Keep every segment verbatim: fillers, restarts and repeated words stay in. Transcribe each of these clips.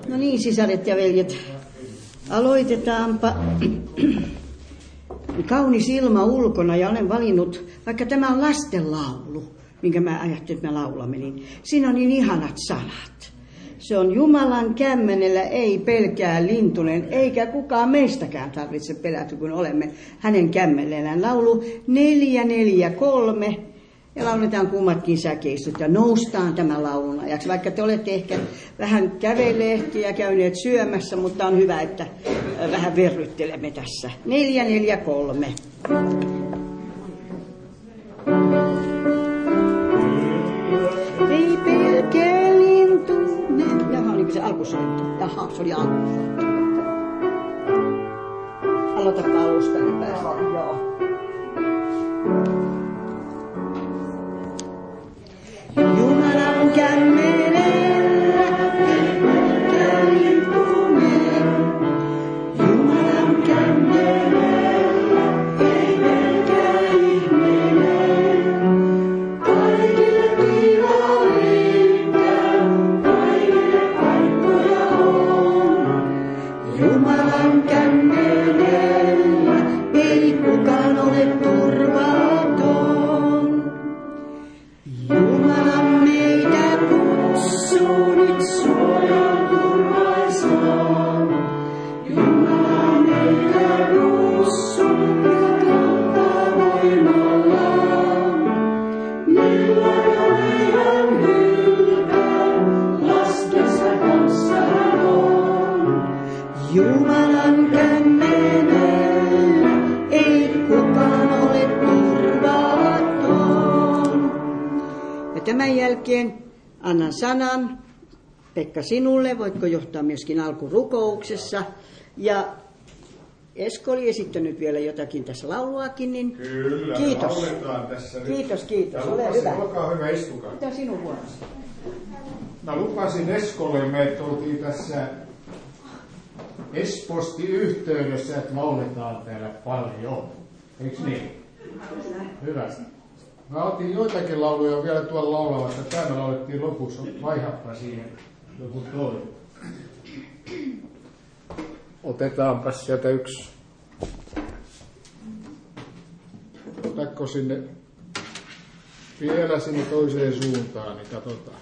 No niin, sisaret ja veljet, aloitetaanpa. Kaunis ilma ulkona ja olen valinnut, vaikka tämä on lastenlaulu, minkä mä ajattelin, että me laulamme, niin siinä on niin ihanat sanat. Se on Jumalan kämmenellä ei pelkää lintunen, eikä kukaan meistäkään tarvitse pelätä, kun olemme hänen kämmenellään. Laulu neljä neljä kolme. Ja lauletaan kummatkin säkeistöt ja noustaan tämän laulun ajaksi. Vaikka te olette ehkä vähän kävelleet ja käyneet syömässä, mutta on hyvä, että vähän verryttelemme tässä. Neljä, neljä, kolme. Ei pelkää lintunen. Jaha, oliko se alkusoitto? Jaha, se oli alkusoitto. Aloitapa alusta, niin päästään. Joo. Jumalan kämmenellä ei pelkää lintunen. Jumalan kämmenellä ei pelkää ihminen. Kaikille tilaa riittää, kaikille paikkoja on. Jumalan kämmenellä ei kukaan ole turvaton. Jumala meitä kutsuu nyt suojaan turvaisaan. Jumala meitä kutsuu ja kantaa voimallaan. Millainen meidän hylkää, lastensa kanssa hän on. Jumalan kämmenellä ei kukaan ole turvaton. Ja tämän jälkeen annan sanan, Pekka, sinulle. Voitko johtaa myöskin alkurukouksessa. Ja Esko oli esittänyt vielä jotakin tässä lauluakin, niin kyllä, kiitos. lauletaan tässä nyt. Kiitos, kiitos. Ja Ole lupasin, hyvä. olkaa hyvä, istukaa. Mitä sinun vuorosi? Mä lupasin Eskolle, me oltiin tässä Esposti yhteydessä, että lauletaan täällä paljon. Eiks niin? Hyvä. Mä otin joitakin lauluja vielä tuolla laulavassa. Täällä laulettiin lopussa. Vaihappa siihen joku toinen. Otetaanpas sieltä yksi. Otatko sinne vielä sinne toiseen suuntaan, niin katsotaan.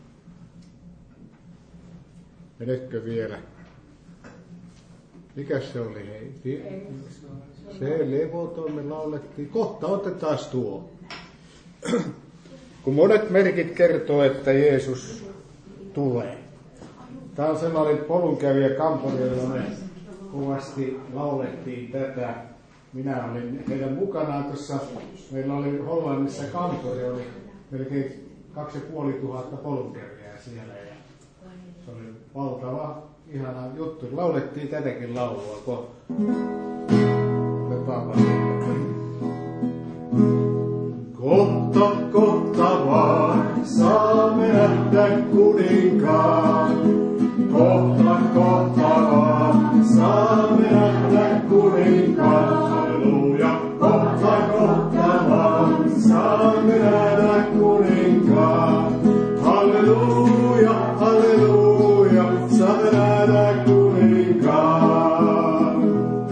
Menetkö vielä? Mikäs se oli? Hei? Se levoton me laulettiin. Kohta otetaan tuo. Kun monet merkit kertoo, että Jeesus tulee. Tämä on sellainen polunkävijä kampanja, jolla me kovasti laulettiin tätä. Minä olin heidän mukanaan tuossa, meillä oli Hollannissa kantori, oli melkein kaksi ja puoli tuhatta polunkävijää siellä. Ja se oli valtava, ihana juttu. Laulettiin tätäkin laulua, kun kohta, kohta vaan saamme nähdä kuninkaan. Kohta, kohta vaan saamme nähdä kuninkaan. Halleluja. Kohta, kohta vaan saamme nähdä kuninkaan. Halleluja, halleluja, saamme nähdä kuninkaan.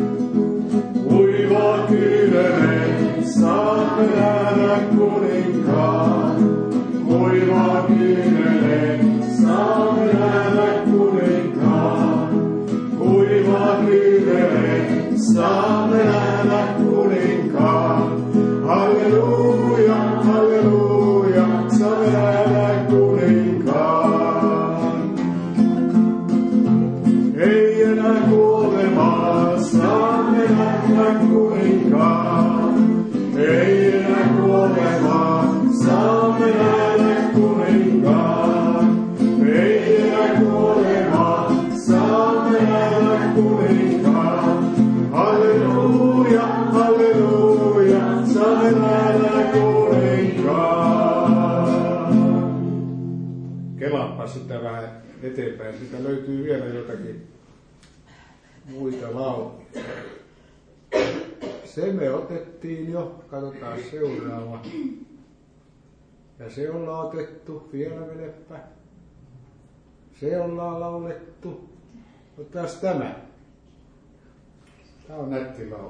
Kuiva kyynelein saamme nähdä kuninkaan. Kuiva kyynelein saamme nähdä kuninkaan. Kuiva kyynelein saamme nähdä kuninkaan. Halleluja, halleluja, saamme nähdä kuninkaan. Ei enää kuolemaa, saamme nähdä kuninkaan. Ei enää kuolemaa, saamme nähdä kuninkaan. Ei enää kuolemaa, saamme nähdä kuninkaan. Halleluja, halleluja, saamme nähdä kuninkaan. Kelaappa sitä vähän eteenpäin. Siitä löytyy vielä jotakin muita lauluja. Se me otettiin jo, katsotaan seuraava. Ja se ollaan otettu, vielä menepä. Se ollaan laulettu. Otas tämä. Tämä on nätti laulu.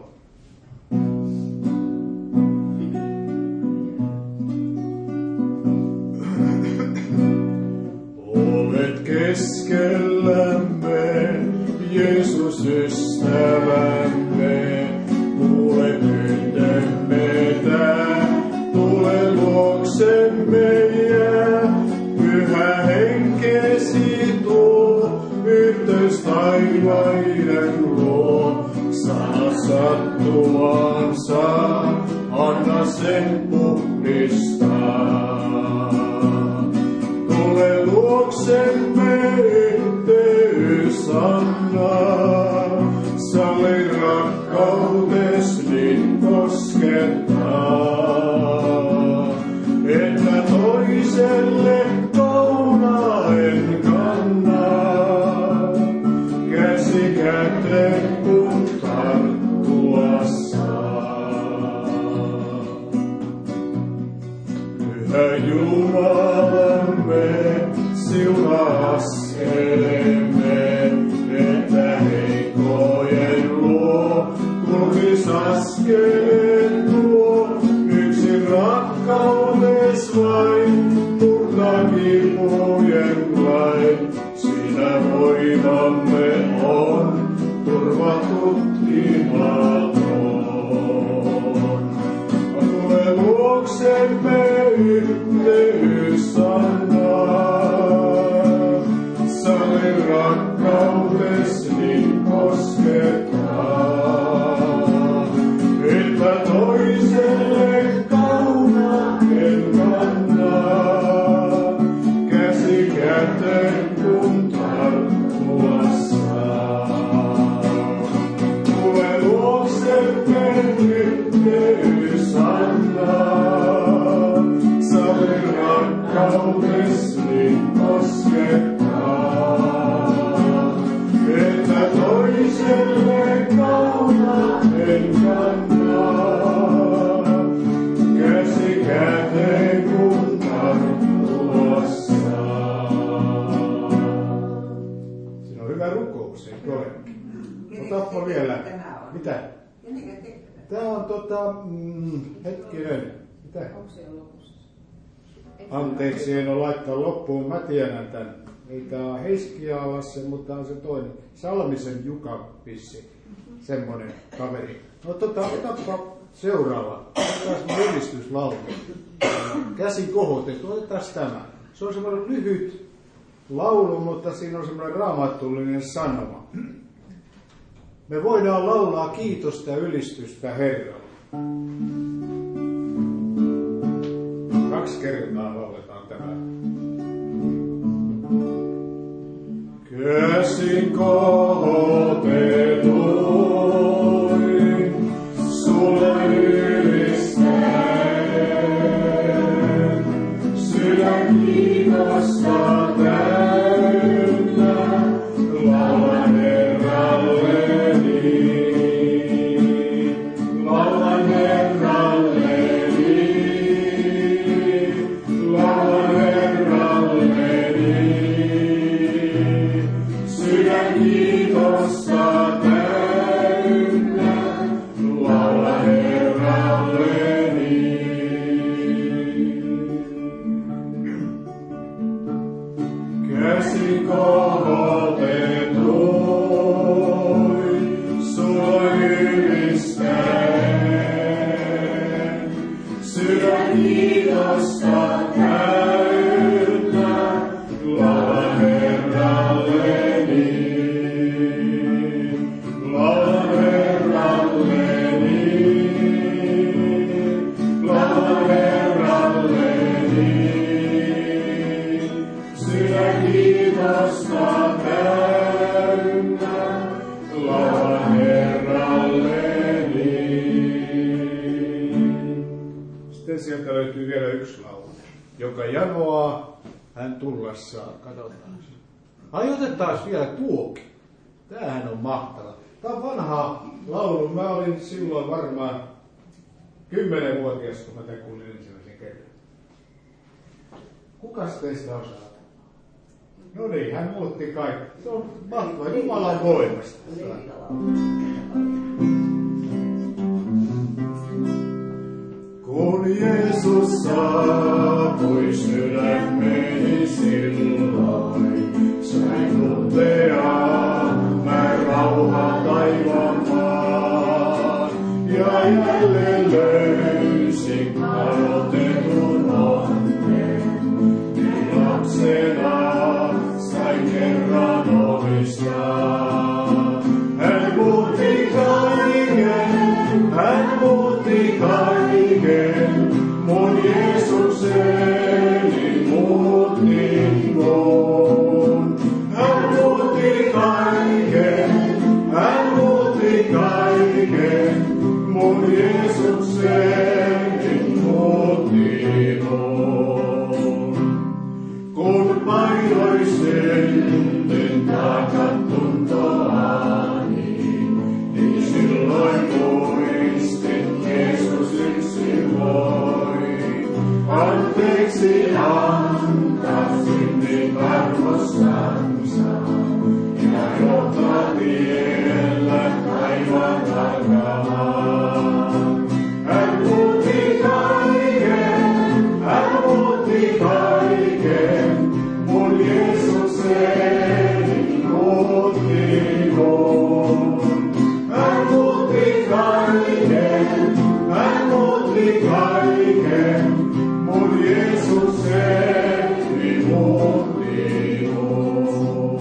Olet keskellämme, Jeesus ystävämme, kuule pyyntömme tää, tule luoksemme jää, pyhä henkesi tuo, yhteys taivaiden luo, sana sattumaan saa, anna sen puhdistaa. Tule luoksemme yhteys anna, salli rakkautes niin koskettaa, että toiselle kaunaen kanna, käsi käteen kun tarttua saa. Pyhä Jumalamme, siunaa askelemme, että heikkojen luo kulkis askeleen tuo. Yksin rakkautes vain murtaa kipujen lain, siinä voimamme on turvatut imaton. Tule luoksemme yhteys anna, salli rakkautes niin koskettaa, että toiselle kaunaen kanna, käsi käteen kun tarttua saa. Tule luoksemme yhteys anna, salli rakkautes niin koskettaa, että toiselle kaunaen kanna, käsi käteen kun tarttua saa. Siinä on hyvä rukous, eikö olekin? Otappa vielä. Mitä? Tämä on tota, mm, hetkinen. Mitä? Onko se jo lopussa? Anteeksi, en ole laittanut loppuun. Mä tiedän tän. Ei tää on Heiskialassa, mutta on se toinen. Salmisen Juka vissi. Semmonen kaveri. No tota, otappa seuraava. Otetaan ylistyslaulu. Käsi kohotettu. Otetaan tämä. Se on semmoinen lyhyt laulu, mutta siinä on semmoinen raamattullinen sanoma. Me voidaan laulaa kiitosta ja ylistystä Herralle. Kaksi kertaa lauletaan tämä. Käsin kohotetuin, sulle ylistäen, sydän kiitosta täynnä, laulan Herralleni, laulan Herralleni, laulan Herralleni, sydän kiitosta täynnä, laulan Herralleni. Käsi kohotetuin, sua ylistäen, sydän kiitosta täynnä, laulan Herralleni, laulan Herralleni, laulan Herralleni, sydän kiitosta täynnä, laulan Herralleni. Sitten sieltä löytyy vielä yksi laulu, joka janoaa hän tullessaan. Katsotaan. Ai otetaan vielä tuokin. Tämähän on mahtava. Tämä on vanha laulu. Mä olin silloin varmaan kymmenvuotias, kun mä tämän kuulin ensimmäisen kerran. Kukas teistä osaa? No niin, hän muutti kaikki. Se on mahtava Jumalan voimasta. Kun Jeesus saapui sydämeni silloin, sain tuntea mä rauha taivaan maan. Ja jälleen löysin kadotetun onnen, niin lapsena sain kerran omistaa. Hän muutti kaiken, hän muutti kaiken, mun Jeesukseni muutti mun. Hän muutti kaiken, hän muutti kaiken, mun Jeesukseni muutti mun. Kun painoin synnyn taakat tuntoani, niin silloin muistin Jeesus yksin voi. Anteeksi antaa synnin arvostansa ja johtaa tiellä taivaan takaan. Hän muutti kaiken, hän muutti kaiken, mun Jeesukseni muutti mun. Hän muutti kaiken, hän muutti kaiken, mun Jeesukseni muutti mun.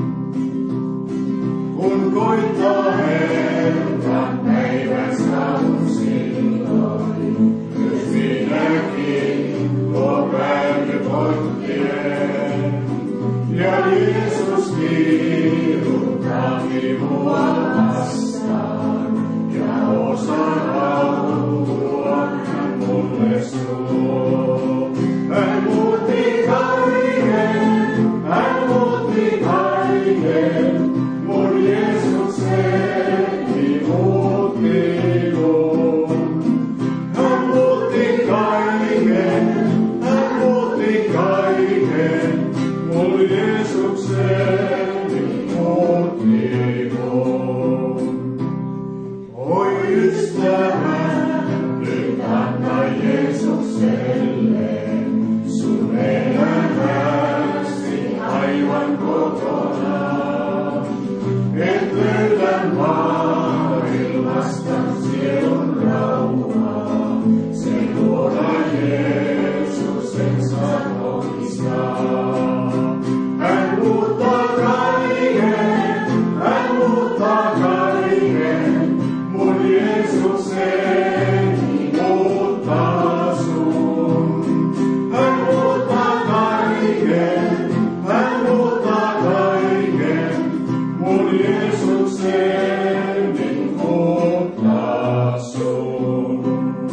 Kun koittaa Herran päivän saavun silloin, myös minäkin tuon päänyt kontien. Ja Jeesus kiiruttaa minua vastaan, ja osan autua hän mulle suo. Hän muutti kaiken, hän muutti kaiken, mun Jeesukseni muutti mun. Hän muutti kaiken, hän muutti kaiken, mun Jeesukseni muutti mun. Oi ystävä, nyt anna Jeesukselle sun elämäsi aivan kokonaan. Et löydä maailmasta sielun rauhaa, se luoda Jeesuksen saat omistaa. Hän muuttaa kaiken, hän muuttaa kaiken, mun Jeesukseni muuttaa sun. Hän muuttaa kaiken, hän muuttaa kaiken, mun Jeesukseni muuttaa sun.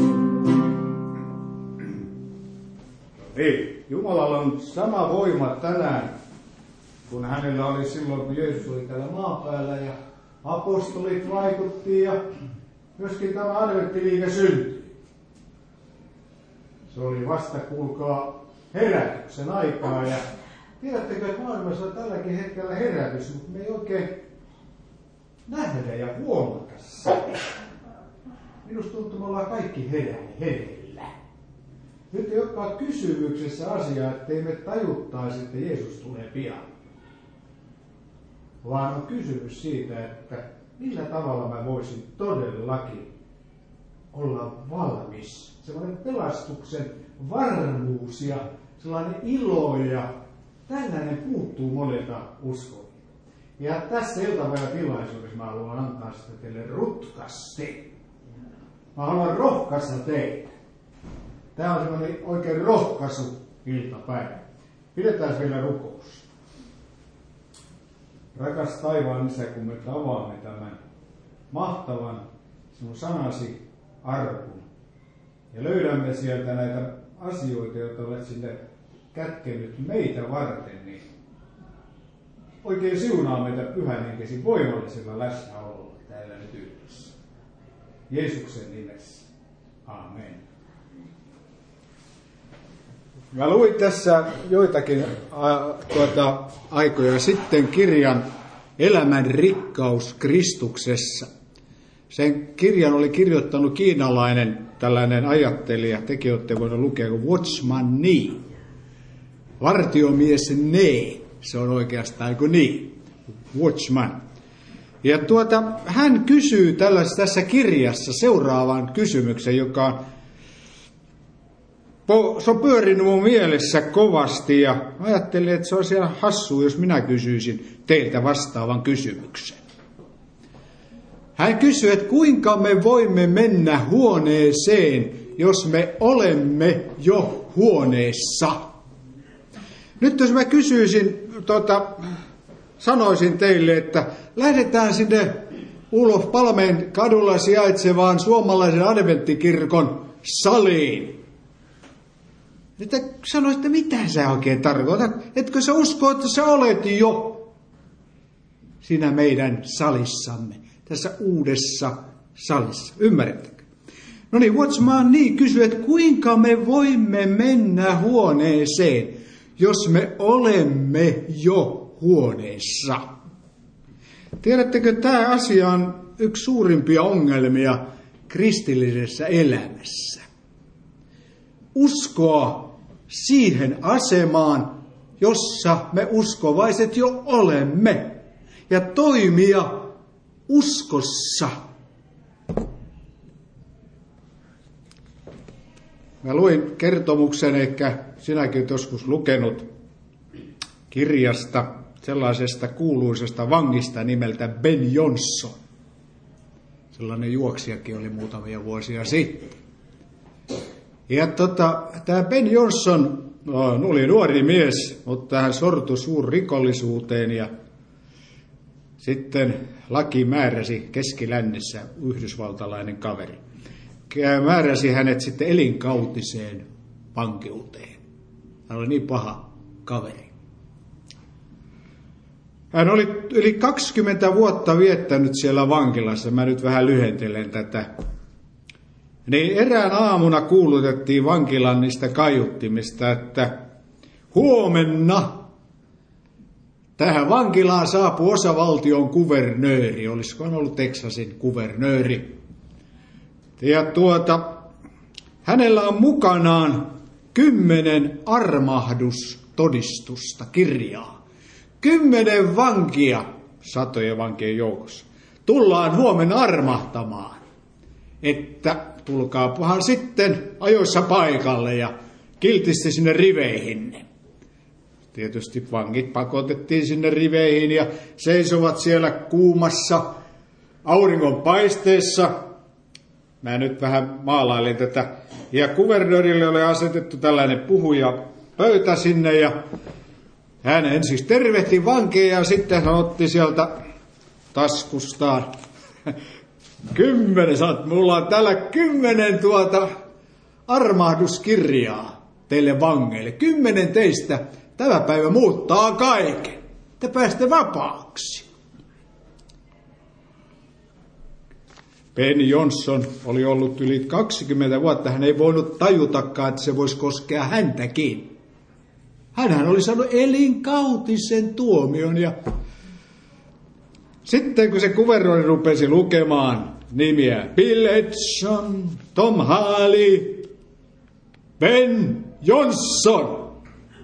Ei, Jumalalla on sama voima tänään, kun hänellä oli silloin, kun Jeesus oli täällä maan päällä ja apostolit vaikutti ja myöskin tämä adventtiliike syntyi. Se oli vasta, kuulkaa, herätyksen aikaa ja tiedättekö, että maailmassa on tälläkin hetkellä herätys, mutta me ei oikein nähdä ja huomata sitä. Minusta tuntuu, että me ollaan kaikki hereillä. Nyt ei olekaan kysymyksessä asia, ettei me tajuttaisi, että Jeesus tulee pian. Vaan on kysymys siitä, että millä tavalla mä voisin todellakin olla valmis. Sellainen pelastuksen varmuus ja sellainen ilo ja tällainen puuttuu monelta uskovia. Ja tässä iltapäivän tilaisuudessa mä haluan antaa sitä teille rutkasti. Mä haluan rohkaista teitä. Tää on semmoinen oikein rohkaisu iltapäivä. Pidetään vielä rukous. Rakas taivaan Isä, kun me avaamme tämän mahtavan sinun sanasi arkun ja löydämme sieltä näitä asioita, joita olet sinne kätkenyt meitä varten, niin oikein siunaa meitä Pyhän Henkesi voimallisella läsnäololla täällä nyt yhdessä. Jeesuksen nimessä. Amen. Mä luin tässä joitakin a, tuota, aikoja sitten kirjan Elämän rikkaus Kristuksessa. Sen kirjan oli kirjoittanut kiinalainen tällainen ajattelija, tekin olette voineet lukea kuin Watchman Nee. Vartiomies Nee, se on oikeastaan kuin niin, Watchman. Ja tuota, hän kysyy tässä kirjassa seuraavan kysymyksen, joka se on pyörinyt mun mielessä kovasti ja ajattelin, että se olisi ihan hassua, jos minä kysyisin teiltä vastaavan kysymyksen. Hän kysyy, että kuinka me voimme mennä huoneeseen, jos me olemme jo huoneessa. Nyt jos mä kysyisin, tota, sanoisin teille, että lähdetään sinne Ulof Palmeen kadulla sijaitsevaan suomalaisen adventtikirkon saliin. Että sanoisitte, mitä sä oikein tarkoitat? Etkö sä usko, että sä olet jo siinä meidän salissamme, tässä uudessa salissa. Ymmärrättekö? No niin, Watchman Nee kysyy, että kuinka me voimme mennä huoneeseen, jos me olemme jo huoneessa. Tiedättekö, tämä asia on yksi suurimpia ongelmia kristillisessä elämässä. Uskoa siihen asemaan, jossa me uskovaiset jo olemme, ja toimia uskossa. Mä luin kertomuksen, ehkä sinäkin olet joskus lukenut kirjasta sellaisesta kuuluisesta vangista nimeltä Ben Johnson. Sellainen juoksijakin oli muutamia vuosia sitten. Ja tota, tämä Ben Johnson no, oli nuori mies, mutta hän sortui suurrikollisuuteen ja sitten laki määräsi Keski-Lännessä yhdysvaltalainen kaveri. Määräsi hänet sitten elinkautiseen vankeuteen. Hän oli niin paha kaveri. Hän oli yli kaksikymmentä vuotta viettänyt siellä vankilassa. Mä nyt vähän lyhentelen tätä. Niin erään aamuna kuulutettiin vankilan niistä kaiuttimista, että huomenna tähän vankilaan saapui osavaltion kuvernööri. Olisiko hän ollut Teksasin kuvernööri? Ja tuota, hänellä on mukanaan kymmenen armahdustodistusta, kirjaa. Kymmenen vankia, satojen vankien joukossa, tullaan huomenna armahtamaan. Että tulkaapahan sitten ajoissa paikalle ja kiltisti sinne riveihinne. Tietysti vangit pakotettiin sinne riveihin ja seisovat siellä kuumassa auringon paisteessa. Mä nyt vähän maalailin tätä. Ja kuvernöörille oli asetettu tällainen puhuja pöytä sinne ja hän ensin tervehti vankeja ja sitten hän otti sieltä taskustaan kymmenen, sanot, mulla on täällä kymmenen tuota armahduskirjaa teille vangeille. Kymmenen teistä tämä päivä muuttaa kaiken. Te pääsette vapaaksi. Ben Johnson oli ollut yli kaksikymmentä vuotta. Hän ei voinut tajutakaan, että se voisi koskea häntäkin. Hänhän oli saanut elinkautisen tuomion. Ja sitten kun se kuvernööri rupesi lukemaan nimiä Bill Edson, Tom Harley, Ben Johnson.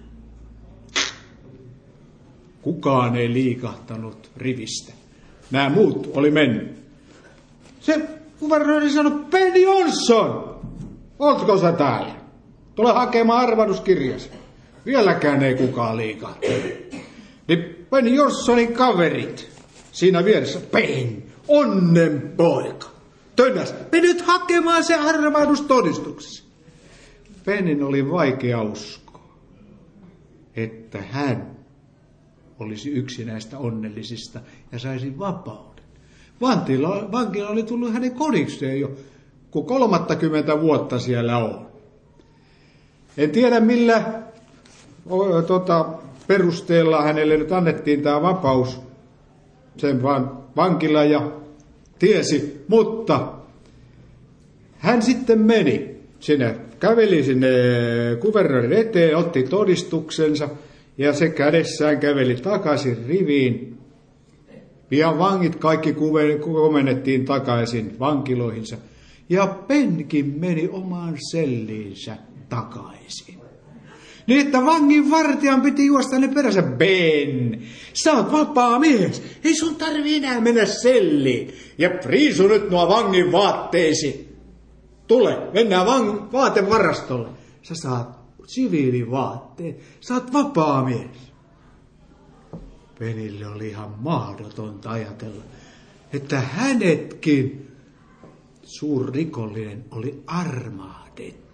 Kukaan ei liikahtanut rivistä. Nämä muut oli mennyt. Se kuvernööri sanoi, Ben Johnson, oletko sä täällä? Tule hakemaan arvahduskirjasi. Vieläkään ei kukaan liikahtanut. Niin Ben Johnsonin kaverit siinä vieressä, Ben, onnen poika. Tönäs, me nyt hakemaan se arvahdustodistuksesi. Benin oli vaikea uskoa, että hän olisi yksi näistä onnellisista ja saisi vapauden. Vankila, vankila oli tullut hänen kodikseen jo, kun kolmattakymmentä vuotta siellä on. En tiedä millä o, tota, perusteella hänelle nyt annettiin tämä vapaus. Sen vaan vankila ja tiesi, mutta hän sitten meni sinne käveli sinne kuvernöörin eteen, otti todistuksensa ja se kädessään käveli takaisin riviin. Pian vangit kaikki komennettiin takaisin vankiloihinsa ja Benkin meni omaan selliinsä takaisin. Niin, että vangin vartijan piti juosta ne perässä. Ben, sä oot vapaa mies. Ei sun tarvi enää mennä selliin. Ja riisu nyt nuo vangin vaatteesi. Tule, mennään vang- vaatevarastolle. Sä saat siviilivaatteet. Sä oot vapaa mies. Benille oli ihan mahdotonta ajatella, että hänetkin suurrikollinen oli armahdettu.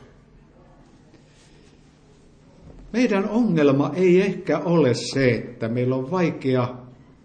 Meidän ongelma ei ehkä ole se, että meillä on vaikea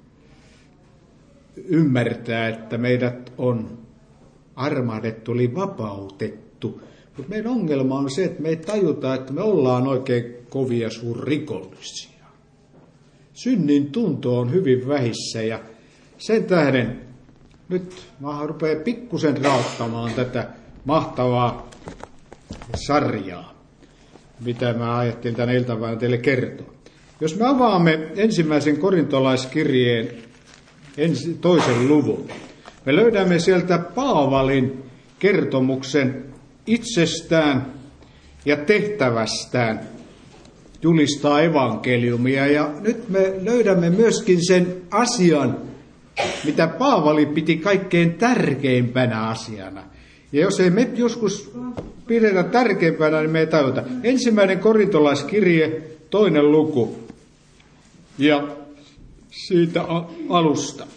ymmärtää, että meidät on armahdettu eli vapautettu. Mutta meidän ongelma on se, että me ei tajuta, että me ollaan oikein kovia suurrikollisia. Synnin tunto on hyvin vähissä ja sen tähden nyt mä rupean pikkusen rauttamaan tätä mahtavaa sarjaa, mitä mä ajattelin tänä iltapäivänä teille kertoa. Jos me avaamme ensimmäisen korintolaiskirjeen ensi, toisen luvun, me löydämme sieltä Paavalin kertomuksen itsestään ja tehtävästään julistaa evankeliumia. Ja nyt me löydämme myöskin sen asian, mitä Paavali piti kaikkein tärkeimpänä asiana. Ja jos ei me joskus pidetä tärkeimpänä, niin me ei tajuta. Ensimmäinen korintolaiskirje, toinen luku. Ja siitä alusta.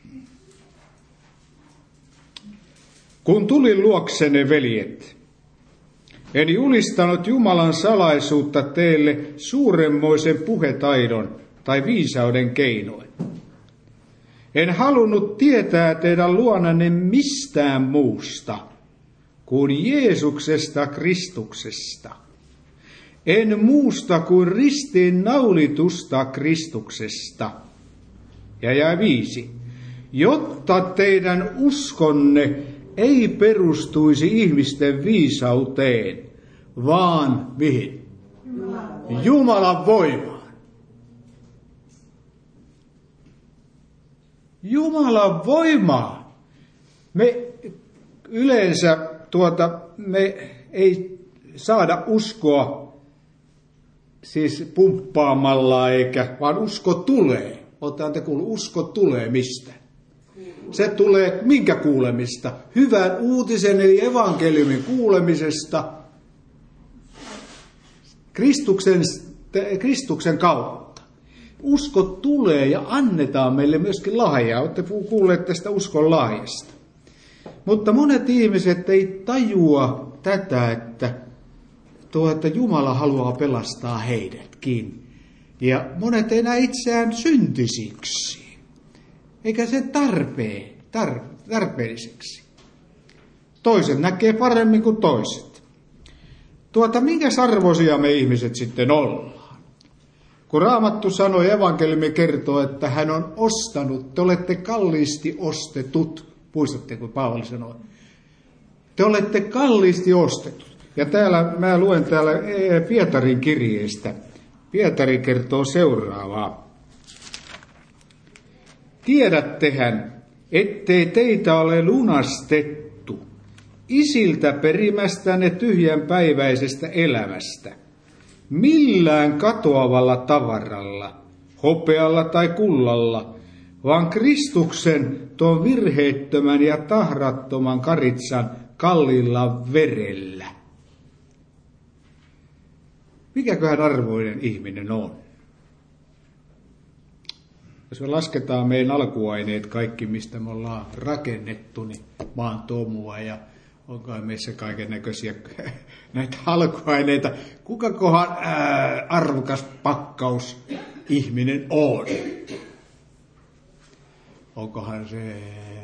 Kun tulin luoksenne, veljet, en julistanut Jumalan salaisuutta teille suuremmoisen puhetaidon tai viisauden keinoin. En halunnut tietää teidän luonanne mistään muusta kuin Jeesuksesta Kristuksesta. En muusta kuin ristiin naulitusta Kristuksesta. Ja jää viisi. Jotta teidän uskonne ei perustuisi ihmisten viisauteen, vaan mihin? Jumalan, Jumalan voimaan. Jumalan voimaan. Me yleensä tuota, me ei saada uskoa siis pumppaamalla eikä, vaan usko tulee. Otetaan te kuullut, usko tulee mistä? Se tulee minkä kuulemista? Hyvän uutisen eli evankeliumin kuulemisesta Kristuksen, Kristuksen kautta. Usko tulee ja annetaan meille myöskin lahjaa. Olette kuulleet tästä uskon lahjasta. Mutta monet ihmiset ei tajua tätä, että, tuo, että Jumala haluaa pelastaa heidätkin. Ja monet ei näe itseään syntisiksi. Eikä se tarpeen, tar, tarpeelliseksi. Toiset näkee paremmin kuin toiset. Tuota, minkäs arvoisia me ihmiset sitten ollaan? Kun Raamattu sanoi, evankeliumi kertoo, että hän on ostanut, te olette kalliisti ostetut. Muistatte, kun Paavali sanoi. Te olette kalliisti ostetut. Ja täällä, mä luen täällä Pietarin kirjeestä. Pietari kertoo seuraavaa. Tiedättehän, ettei teitä ole lunastettu isiltä perimästänne tyhjänpäiväisestä elämästä, millään katoavalla tavaralla, hopealla tai kullalla, vaan Kristuksen tuon virheettömän ja tahrattoman karitsan kalliilla verellä. Mikäköhän arvoinen ihminen on? Jos me lasketaan meidän alkuaineet, kaikki mistä me ollaan rakennettu, niin maan tomua ja onkohan meissä kaiken näköisiä näitä alkuaineita. Kukakohan ää, arvokas pakkaus ihminen on? Onkohan se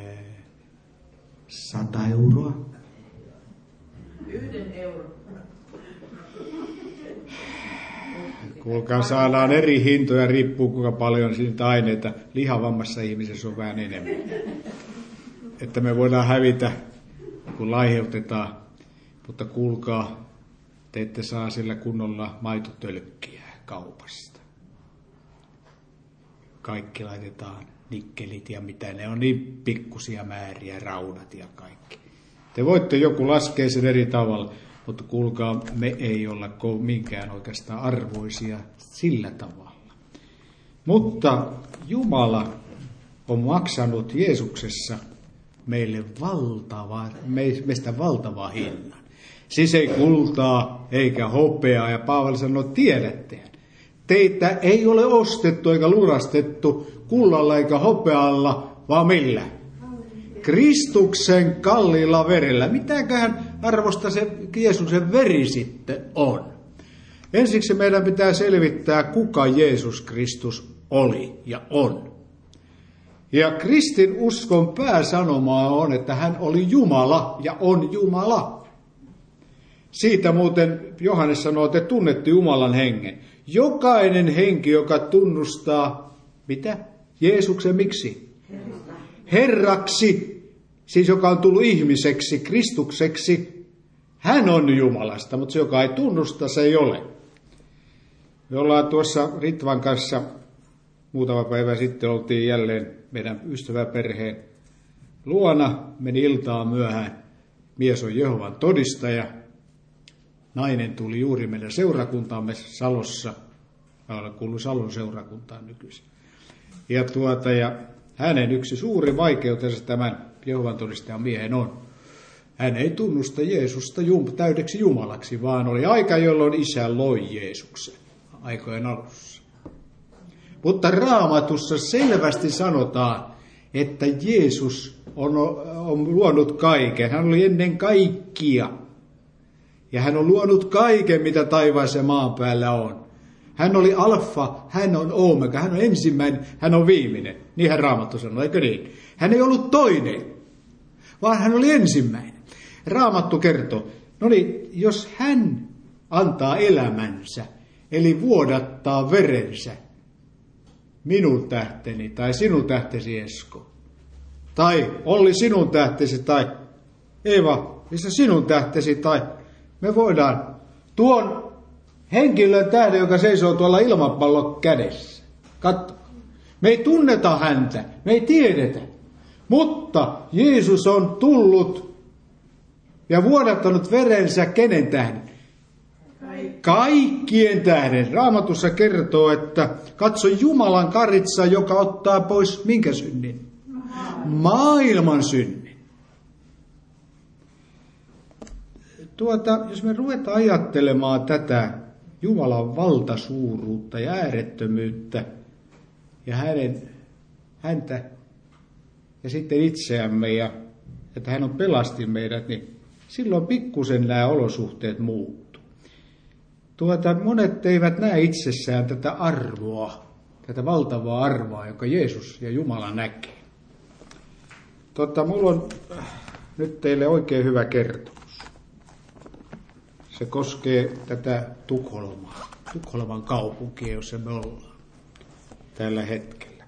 sata euroa? Yhden euron. Kuulkaa, saadaan eri hintoja, riippuu kuinka paljon siitä aineita. Lihavammassa ihmisessä on vähän enemmän. Että me voidaan hävitä, kun laiheutetaan. Mutta kuulkaa, te ette saa sillä kunnolla maitotölkkiä kaupasta. Kaikki laitetaan nikkelit ja mitä ne on, niin pikkusia määriä, raudat ja kaikki. Te voitte joku laskea sen eri tavalla, mutta kuulkaa, me ei olla minkään oikeastaan arvoisia sillä tavalla. Mutta Jumala on maksanut Jeesuksessa meille valtava, meistä valtavaa hinnan. Siis ei kultaa eikä hopeaa, ja Paavali sanoo, tiedätte. Teitä ei ole ostettu eikä lunastettu kullalla eikä hopealla, vaan millä? Kristuksen kalliilla verellä. Mitäköhän arvosta se Jeesuksen veri sitten on? Ensiksi meidän pitää selvittää, kuka Jeesus Kristus oli ja on. Ja kristin uskon pääsanomaa on, että hän oli Jumala ja on Jumala. Siitä muuten Johannes sanoo, että te tunnette Jumalan hengen. Jokainen henki, joka tunnustaa, mitä? Jeesuksen miksi? Herraksi, siis joka on tullut ihmiseksi, Kristukseksi, hän on Jumalasta, mutta se, joka ei tunnusta, se ei ole. Me ollaan tuossa Ritvan kanssa muutama päivä sitten, oltiin jälleen meidän ystäväperheen luona, meni iltaan myöhään, mies on Jehovan todistaja, nainen tuli juuri meidän seurakuntaamme Salossa, mä olen kuullut Salon seurakuntaan nykyisin. Ja, tuota, ja hänen yksi suuri vaikeutensa tämän Jehovan todistajan miehen on, hän ei tunnusta Jeesusta jum, täydeksi Jumalaksi, vaan oli aika, jolloin Isä loi Jeesuksen aikojen alussa. Mutta Raamatussa selvästi sanotaan, että Jeesus on, on luonut kaiken. Hän oli ennen kaikkia. Ja hän on luonut kaiken, mitä taivaassa ja maan päällä on. Hän oli alfa, hän on omega, hän on ensimmäinen, hän on viimeinen. Niinhän Raamattu sanoo, eikö niin? Hän ei ollut toinen, vaan hän oli ensimmäinen. Raamattu kertoo, no niin, jos hän antaa elämänsä, eli vuodattaa verensä, minun tähteni tai sinun tähtesi Esko, tai Olli sinun tähtesi, tai Eeva, missä sinun tähtesi, tai me voidaan tuon henkilön tähden, joka seisoo tuolla ilmapallon kädessä. Katso, me ei tunneta häntä, me ei tiedetä, mutta Jeesus on tullut ja vuodattanut verensä kenen tähden? Kaikkien tähden. Raamatussa kertoo, että katso Jumalan karitsa, joka ottaa pois minkä synnin? Maailman synnin. Tuota, jos me ruvetaan ajattelemaan tätä Jumalan valtasuuruutta ja äärettömyyttä ja hänen, häntä ja sitten itseämme ja että hän on pelasti meidät, niin silloin pikkusen nämä olosuhteet muuttuu. Tuota, monet eivät näe itsessään tätä arvoa, tätä valtavaa arvoa, jonka Jeesus ja Jumala näkee. Totta, mulla on nyt teille oikein hyvä kertomus. Se koskee tätä Tukholmaa, Tukholman kaupunkia, jossa me ollaan tällä hetkellä.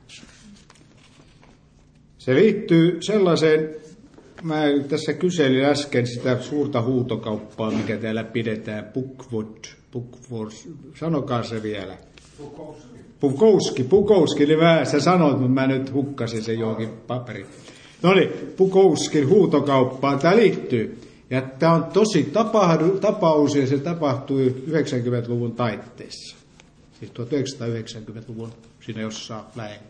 Se liittyy sellaiseen, mä tässä kyselin äsken sitä suurta huutokauppaa, mikä täällä pidetään, Bookwood, Bookwood, sanokaa se vielä. Bukowski. Bukowski, Bukowski, niin mä, sä sanoit, mutta mä nyt hukkasin sen johonkin paperiin. No niin, Bukowskin huutokauppaan tämä liittyy. Ja tämä on tosi tapahdu, tapaus, ja se tapahtui yhdeksänkymmentäluvun taitteessa. Siis tuhatyhdeksänsataayhdeksänkymmentäluvun siinä jossain lähellä.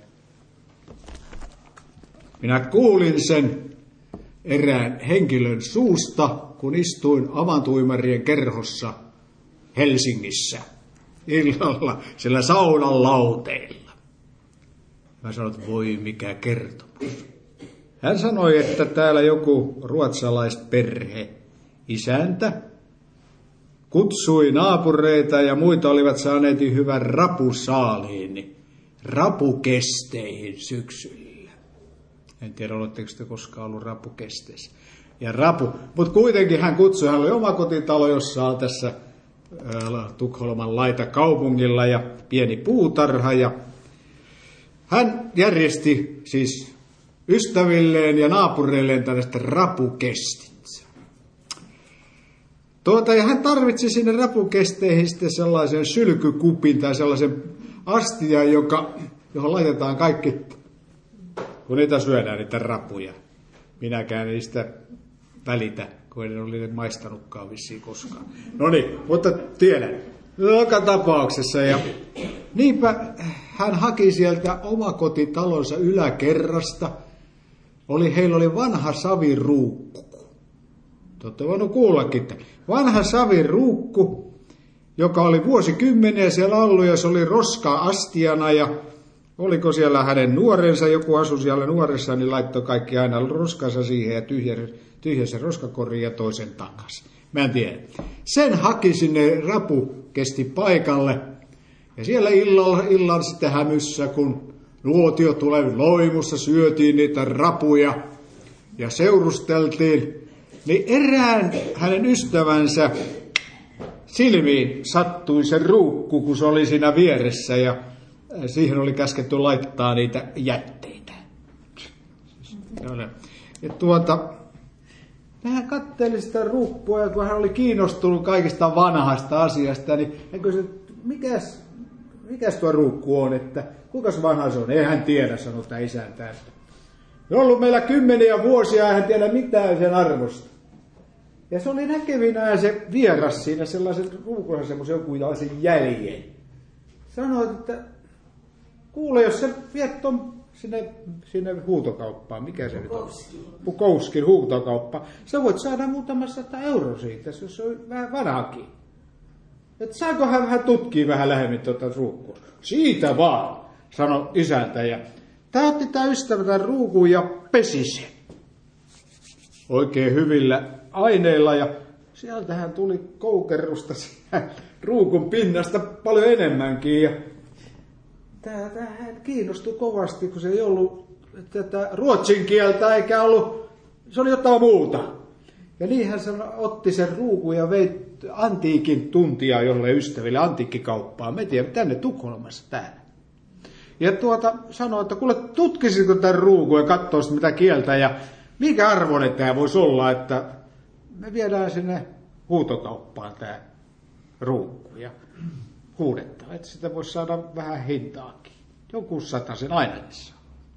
Minä kuulin sen erään henkilön suusta, kun istuin avantuimarien kerhossa Helsingissä illalla siellä saunan lauteilla. Mä sanoin, että voi mikä kertomus. Hän sanoi, että täällä joku ruotsalaisperhe, isäntä, kutsui naapureita ja muita olivat saaneet hyvän rapusaaliin, rapukesteihin syksyllä. En tiedä, oletteko te koskaan ollut rapukesteissä. Ja rapu, mutta kuitenkin hän kutsui, hän oli omakotitalo, jossa on tässä äh, Tukholman laita kaupungilla ja pieni puutarha. Ja hän järjesti siis ystävilleen ja naapureilleen tällaista rapukestit. Tuota, ja hän tarvitsi sinne rapukesteihin sitten sellaisen sylkykupin tai sellaisen astian, joka, johon laitetaan kaikki, kun niitä syödään, niitä rapuja. Minäkään niistä välitä, kun en ole maistanutkaan vissiin koskaan. No niin, mutta tiedän. Joka tapauksessa. Ja niinpä hän haki sieltä omakotitalonsa yläkerrasta. Oli, heillä oli vanha saviruukku. Te olette voinut kuullakin, että vanha saviruukku, joka oli vuosikymmeniä siellä ollut, ja se oli roska-astiana, ja oliko siellä hänen nuorensa, joku asui siellä nuoressa, niin laittoi kaikki aina roskansa siihen ja tyhjäsi, tyhjäsi roskakoriin ja toisen takaisin. Mä en tiedä. Sen haki sinne rapukesti paikalle, ja siellä illalla, illan sitten hämyssä, kun nuotio tulee loimussa, syötiin niitä rapuja ja seurusteltiin, niin erään hänen ystävänsä silmiin sattui se ruukku, kun se oli siinä vieressä, ja siihen oli käsketty laittaa niitä jätteitä. Ja tuota, hän katseli sitä ruukkua, ja kun hän oli kiinnostunut kaikista vanhasta asiasta, niin hän kysyi, että mikäs, mikäs tuo ruukku on, että kuinka vanha se on? Ei hän tiedä, sanoi tämä isäntä. On ollut meillä kymmeniä vuosia, ei hän tiedä mitään sen arvosta. Ja se oli näkevinään se vieras siinä sellaisen ruukunsa semmoisen joku jäljen. Sanoit, että kuule, jos sä viet ton sinne, sinne huutokauppaan, mikä se nyt on? Pukouskin huutokauppa. Sä voit saada muutama sata euroa siitä, jos se on vähän vanhakin. Että saako hän vähän tutkia vähän lähemmin tuota ruukkua? Siitä vaan, sanoi isäntä. Ja tää otti tää ystävä tämän ruukun ja pesi sen. Oikein hyvillä aineilla, ja sieltähän tuli koukerusta ruukun pinnasta paljon enemmänkin. Ja tää, tää hän kiinnostui kovasti, kun se ei ollut tätä ruotsin kieltä, eikä ollut, se oli jotain muuta. Ja niin hän otti sen ruukun ja vei antiikin tuntia jolle ystäville antiikkikauppaan. Me tiedämme tänne Tukholmassa täällä. Ja tuota sanoi, että kuule, tutkisitko tämän ruukun ja katsoisit mitä kieltä ja mikä arvoinen tämä voisi olla, että me viedään sinne huutokauppaan tämä ruukku ja huudetaan, että sitä voisi saada vähän hintaakin. Joku sataisen ainakin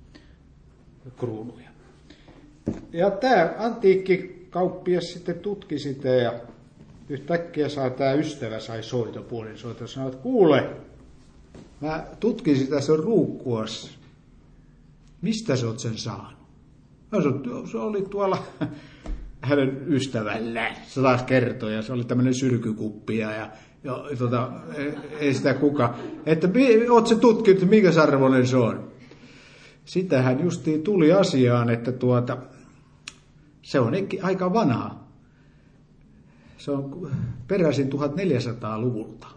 kruunuja. Ja tämä antiikkikauppias sitten tutki sitä ja yhtäkkiä saa tämä ystävä sai soito, puolinsoito, ja sanoi, että kuule, mä tutkin sitä sen ruukkuas. Mistä sä oot sen saanut? Mä sanoin, se oli tuolla hänen ystävällään. Se taas kertoi, ja se oli tämmöinen sylkykuppia, ja, ja tota, ei sitä kuka. Että oot sä tutkinut, että mikä arvoinen se on? Sitähän justiin tuli asiaan, että tuota, se on aika vanha. Se on peräisin tuhatneljäsataaluvulta.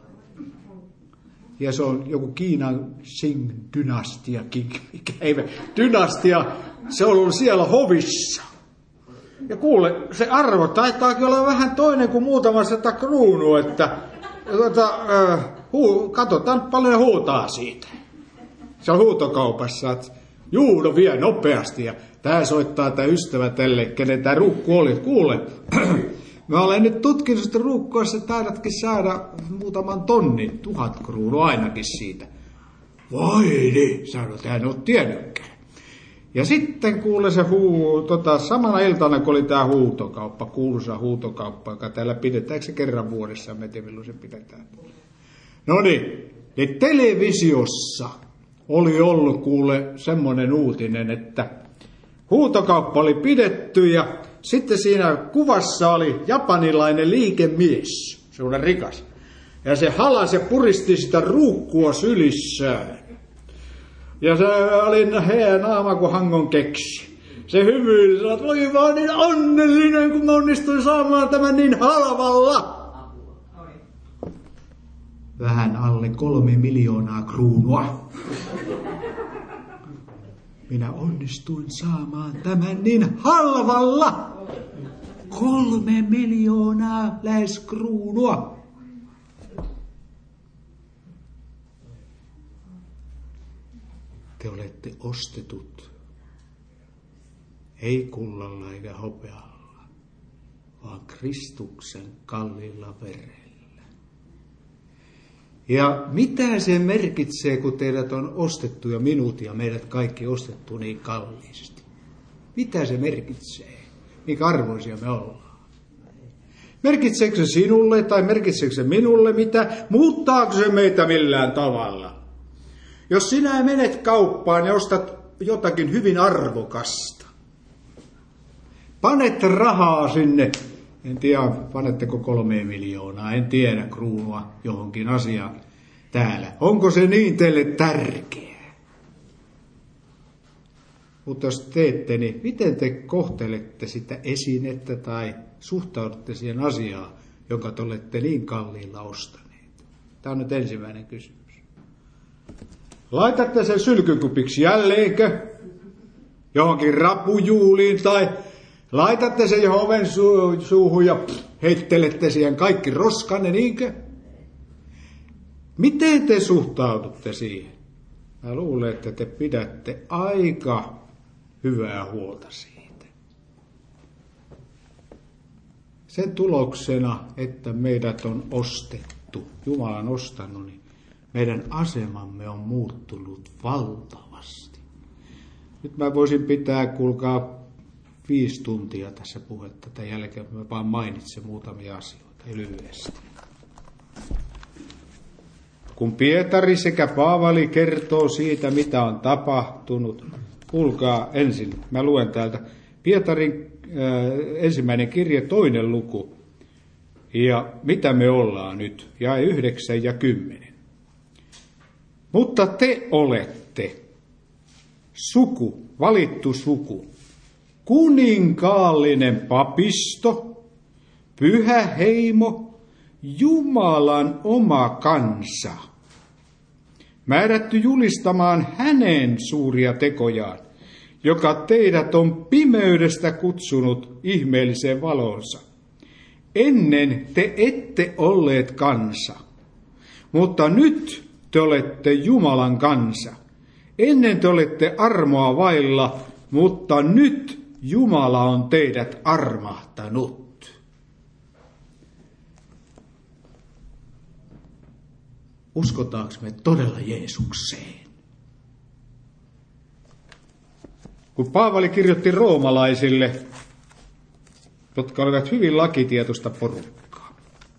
Ja se on joku Kiinan Qing-dynastia, mikä ei dynastia, se on ollut siellä hovissa. Ja kuule, se arvo taitaakin olla vähän toinen kuin muutama sata kruunu, että tuota, äh, huu, katsotaan paljon huutaa siitä. Se on huutokaupassa, että Juudo vie nopeasti ja tää soittaa tää ystävä tälle, kenen tää ruukku oli. Kuule, mä olen nyt tutkinut sitä ruukkua, että taidatkin saada muutaman tonnin, tuhat kruunua ainakin siitä. Vai niin, sanoi, että hän ei ole tiennytkään. Ja sitten kuule se huu, tota, samana iltana, kun oli tämä huutokauppa, kuuluisa huutokauppa, joka täällä pidetään, eikö se kerran vuodessa, mä en tiedä milloin se pidetään. No niin, niin televisiossa oli ollut kuule semmoinen uutinen, että huutokauppa oli pidetty ja sitten siinä kuvassa oli japanilainen liikemies, semmoinen rikas. Ja se halasi ja puristi sitä ruukkua sylissään. Ja se oli heä naama kuin hangon keksi. Se hymyili, sanoi, että oli vaan niin onnellinen, kun mä onnistuin saamaan tämän niin halvalla. Vähän alle kolme miljoonaa kruunua. Minä onnistuin saamaan tämän niin halvalla. Kolme miljoonaa lähes kruunua. Te olette ostetut, ei kullalla eikä hopealla, vaan Kristuksen kalliilla verellä. Ja mitä se merkitsee, kun teidät on ostettu ja minut ja meidät kaikki ostettu niin kalliisti? Mitä se merkitsee? Mikä arvoisia me ollaan? Merkitseekö se sinulle tai merkitseekö se minulle mitä? Muuttaako se meitä millään tavalla? Jos sinä menet kauppaan ja ostat jotakin hyvin arvokasta, panet rahaa sinne, en tiedä panetteko kolme miljoonaa, en tiedä kruunua johonkin asiaan täällä. Onko se niin teille tärkeää? Mutta jos teette, niin miten te kohtelette sitä esinettä tai suhtaudutte siihen asiaan, jonka te olette niin kalliilla ostaneet? Tämä on nyt ensimmäinen kysymys. Laitatte sen sylkykupiksi jälleenkö? Johonkin rapujuuliin tai laitatte sen johon oven su- suuhun ja heittelette siihen kaikki roskanne, niinkö? Miten te suhtaudutte siihen? Mä luulen, että te pidätte aika hyvää huolta siitä. Sen tuloksena, että meidät on ostettu, Jumala on ostanut, niin meidän asemamme on muuttunut valtavasti. Nyt mä voisin pitää, kuulkaa, viisi tuntia tässä puhetta. Tämän jälkeen mä vaan mainitsen muutamia asioita lyhyesti. Kun Pietari sekä Paavali kertoo siitä, mitä on tapahtunut, kuulkaa ensin, mä luen täältä Pietarin äh, ensimmäinen kirje, toinen luku. Ja mitä me ollaan nyt? Jae yhdeksän ja kymmenen. Mutta te olette suku, valittu suku, kuninkaallinen papisto, pyhä heimo, Jumalan oma kansa, määrätty julistamaan hänen suuria tekojaan, joka teidät on pimeydestä kutsunut ihmeelliseen valonsa. Ennen te ette olleet kansa, mutta nyt te olette Jumalan kansa. Ennen te olette armoa vailla, mutta nyt Jumala on teidät armahtanut. Uskotaanko me todella Jeesukseen? Kun Paavali kirjoitti roomalaisille, jotka olivat hyvin lakitietoista porukkaa,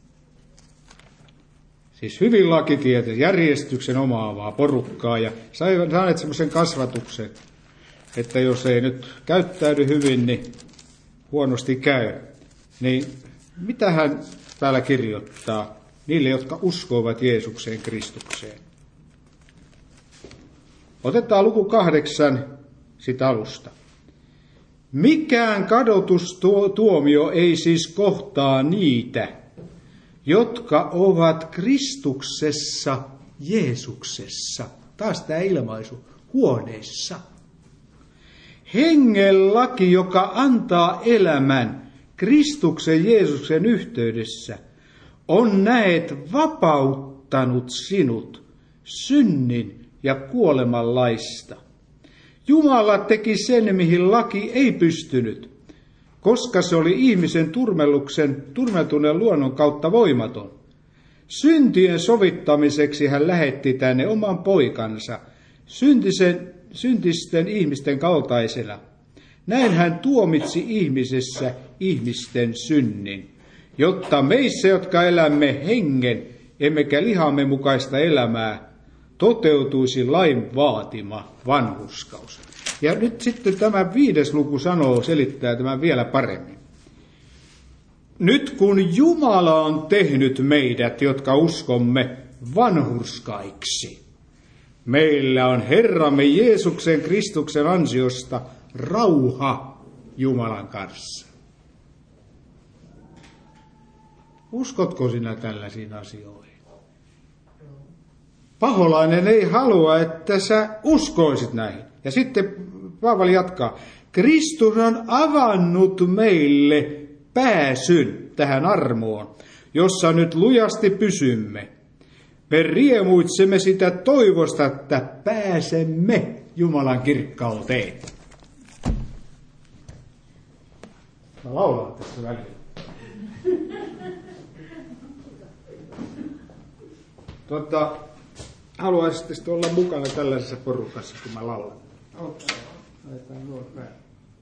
siis hyvin lakitietoista, järjestyksen omaavaa porukkaa, ja saivat saaneet semmoisen kasvatuksen, että jos ei nyt käyttäydy hyvin, niin huonosti käy. Niin mitä hän täällä kirjoittaa niille, jotka uskovat Jeesukseen Kristukseen? Otetaan luku kahdeksan sitä alusta. Mikään kadotustuomio ei siis kohtaa niitä, jotka ovat Kristuksessa Jeesuksessa. Taas tämä ilmaisu, huoneessa. Hengen laki, joka antaa elämän Kristuksen Jeesuksen yhteydessä, on näet vapauttanut sinut synnin ja kuoleman laista. Jumala teki sen, mihin laki ei pystynyt, koska se oli ihmisen turmelluksen, turmeltuneen luonnon kautta voimaton. Syntien sovittamiseksi hän lähetti tänne oman poikansa, syntisen, syntisten ihmisten kaltaisena. Näin hän tuomitsi ihmisessä ihmisten synnin, jotta meissä, jotka elämme hengen, emmekä lihamme mukaista elämää, toteutuisi lain vaatima vanhurskaus. Ja nyt sitten tämä viides luku sanoo, selittää tämän vielä paremmin. Nyt kun Jumala on tehnyt meidät, jotka uskomme, vanhurskaiksi, meillä on Herramme Jeesuksen Kristuksen ansiosta rauha Jumalan kanssa. Uskotko sinä tällaisiin asioihin? Paholainen ei halua, että sä uskoisit näihin. Ja sitten Paavali jatkaa. Kristus on avannut meille pääsyn tähän armoon, jossa nyt lujasti pysymme. Me riemuitsemme sitä toivosta, että pääsemme Jumalan kirkkauteen. Mä laulan tässä välillä. Tuota, haluaisitte olla mukana tällaisessa porukassa, kun mä laulan? Okay. Laitetaan nuo päälle.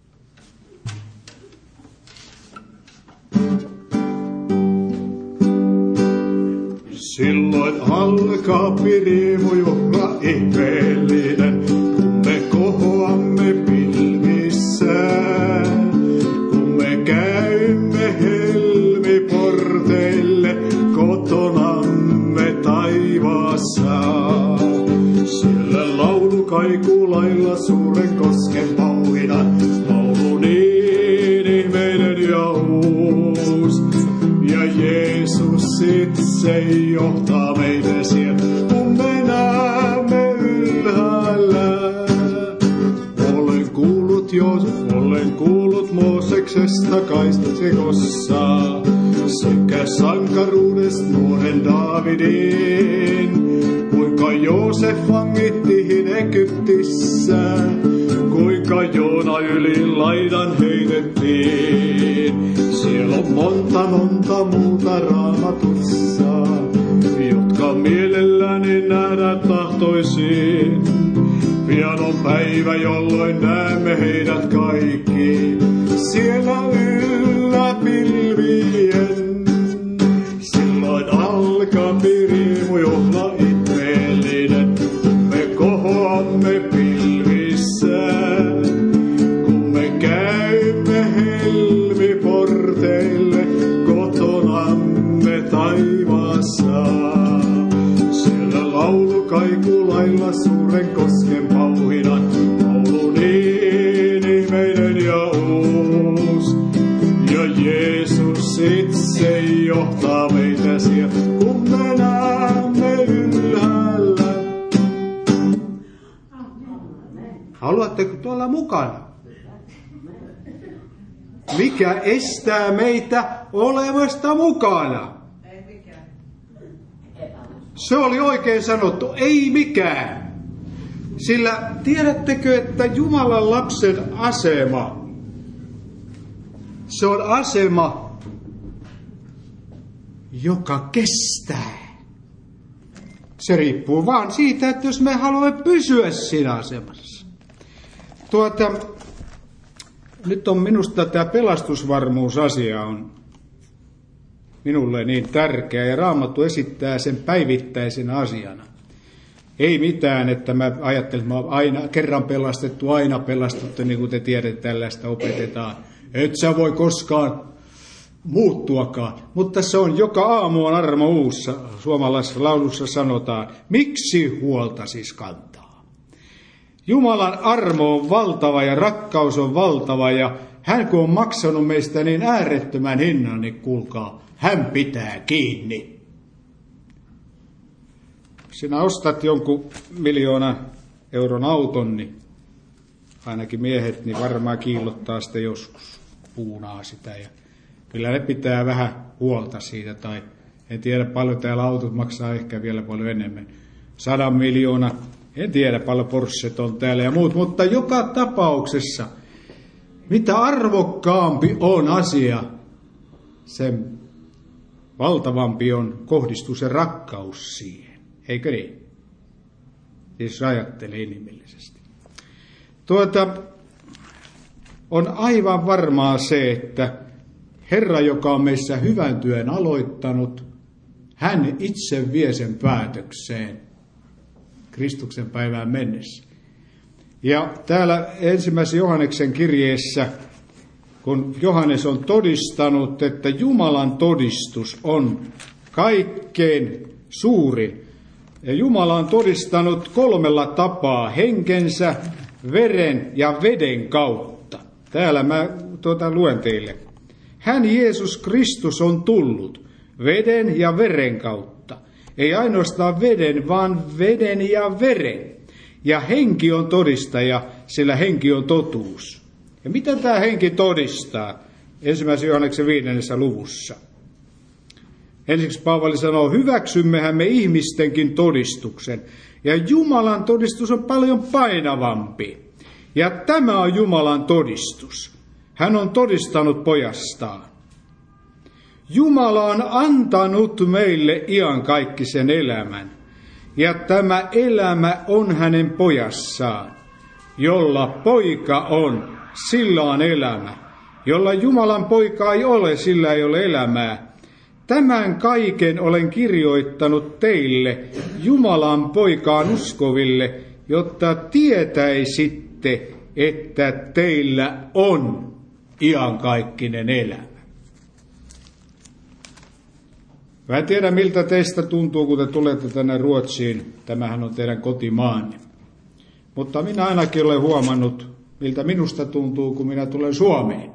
Silloin alkaa riemujuhla ihmeellinen, kun me kohoamme pilvissään. Kun me käymme helmiporteille kotonamme taivaassa. Siellä laulu kaikuu lailla suuren kosken pauhina, laulu niin ihmeinen ja uus. Ja Jeesus itse johtaa meitä sieltä, kun me näemme ylhäällä. Olen kuullut Joosef, olen kuullut Mooseksesta kaistasekossa, sekä sankaruudesta nuoren Daavidin, kuinka Joosef vangittiin Egyptissä, kuinka Joona yli laidan heitettiin. Siellä on monta, monta muuta Raamatussa, jotka mielelläni nähdä tahtoisin. Pian on päivä, jolloin näemme heidät kaikki siellä yllä pilvien. Silloin alkaa riemujuhla ihmeellinen, kun me kohoamme pilvissään. Kun me käymme helmiporteille kotonamme taivaassa. Siellä laulu kaikuu lailla suuren kosken pauhina, laulu niin ihmeinen ja uus. Ja Jeesus itse johtaa meitä siellä, kun me näemme ylhäällä. Haluatteko tuolla mukana? Mikä estää meitä olemasta mukana? Ei mikään. Se oli oikein sanottu, ei mikään. Sillä tiedättekö, että Jumalan lapsen asema, se on asema, joka kestää. Se riippuu vaan siitä, että jos me haluamme pysyä siinä asemassa. Tuota, nyt on minusta tämä pelastusvarmuusasia on minulle niin tärkeä, ja Raamattu esittää sen päivittäisenä asiana. Ei mitään, että mä ajattelin, että mä oon aina, kerran pelastettu, aina pelastettu, niin kuin te tiedätte, tällaista opetetaan. Et sä voi koskaan muuttuakaan, mutta se on joka aamu on armo uussa, suomalaisessa laulussa sanotaan, miksi huolta siis kantaa? Jumalan armo on valtava ja rakkaus on valtava, ja hän kun on maksanut meistä niin äärettömän hinnan, niin kuulkaa, hän pitää kiinni. Sinä ostat jonkun miljoonan euron auton, niin ainakin miehet niin varmaan kiillottaa sitä joskus, puunaa sitä. Ja kyllä ne pitää vähän huolta siitä, tai en tiedä paljon täällä autot maksaa, ehkä vielä paljon enemmän. Sadan miljoona, en tiedä paljon Porschet on täällä ja muut, mutta joka tapauksessa, mitä arvokkaampi on asia, sen valtavampi on kohdistuu se rakkaus siihen. Eikö niin? Siis ajattelee inhimillisesti. Tuota, on aivan varmaa se, että Herra, joka on meissä hyvän työn aloittanut, hän itse vie sen päätökseen Kristuksen päivään mennessä. Ja täällä ensimmäisessä Johanneksen kirjeessä, kun Johannes on todistanut, että Jumalan todistus on kaikkein suurin. Ja Jumala on todistanut kolmella tapaa, henkensä, veren ja veden kautta. Täällä mä tuota luen teille. Hän Jeesus Kristus on tullut veden ja veren kautta. Ei ainoastaan veden, vaan veden ja veren. Ja henki on todistaja, sillä henki on totuus. Ja mitä tämä henki todistaa? Ensimmäisen Johanneksen viidennessä luvussa. Ensiksi Paavali sanoo, hyväksymmehän me ihmistenkin todistuksen. Ja Jumalan todistus on paljon painavampi. Ja tämä on Jumalan todistus. Hän on todistanut pojastaan. Jumala on antanut meille iankaikkisen elämän. ja tämä elämä on hänen pojassaan. Jolla poika on, sillä on elämä. Jolla Jumalan poika ei ole, sillä ei ole elämää. Tämän kaiken olen kirjoittanut teille, Jumalan poikaan uskoville, jotta tietäisitte, että teillä on iankaikkinen elämä. Mä en tiedä, miltä teistä tuntuu, kun te tulette tänne Ruotsiin. Tämähän on teidän kotimaanne. Mutta minä ainakin olen huomannut, miltä minusta tuntuu, kun minä tulen Suomeen.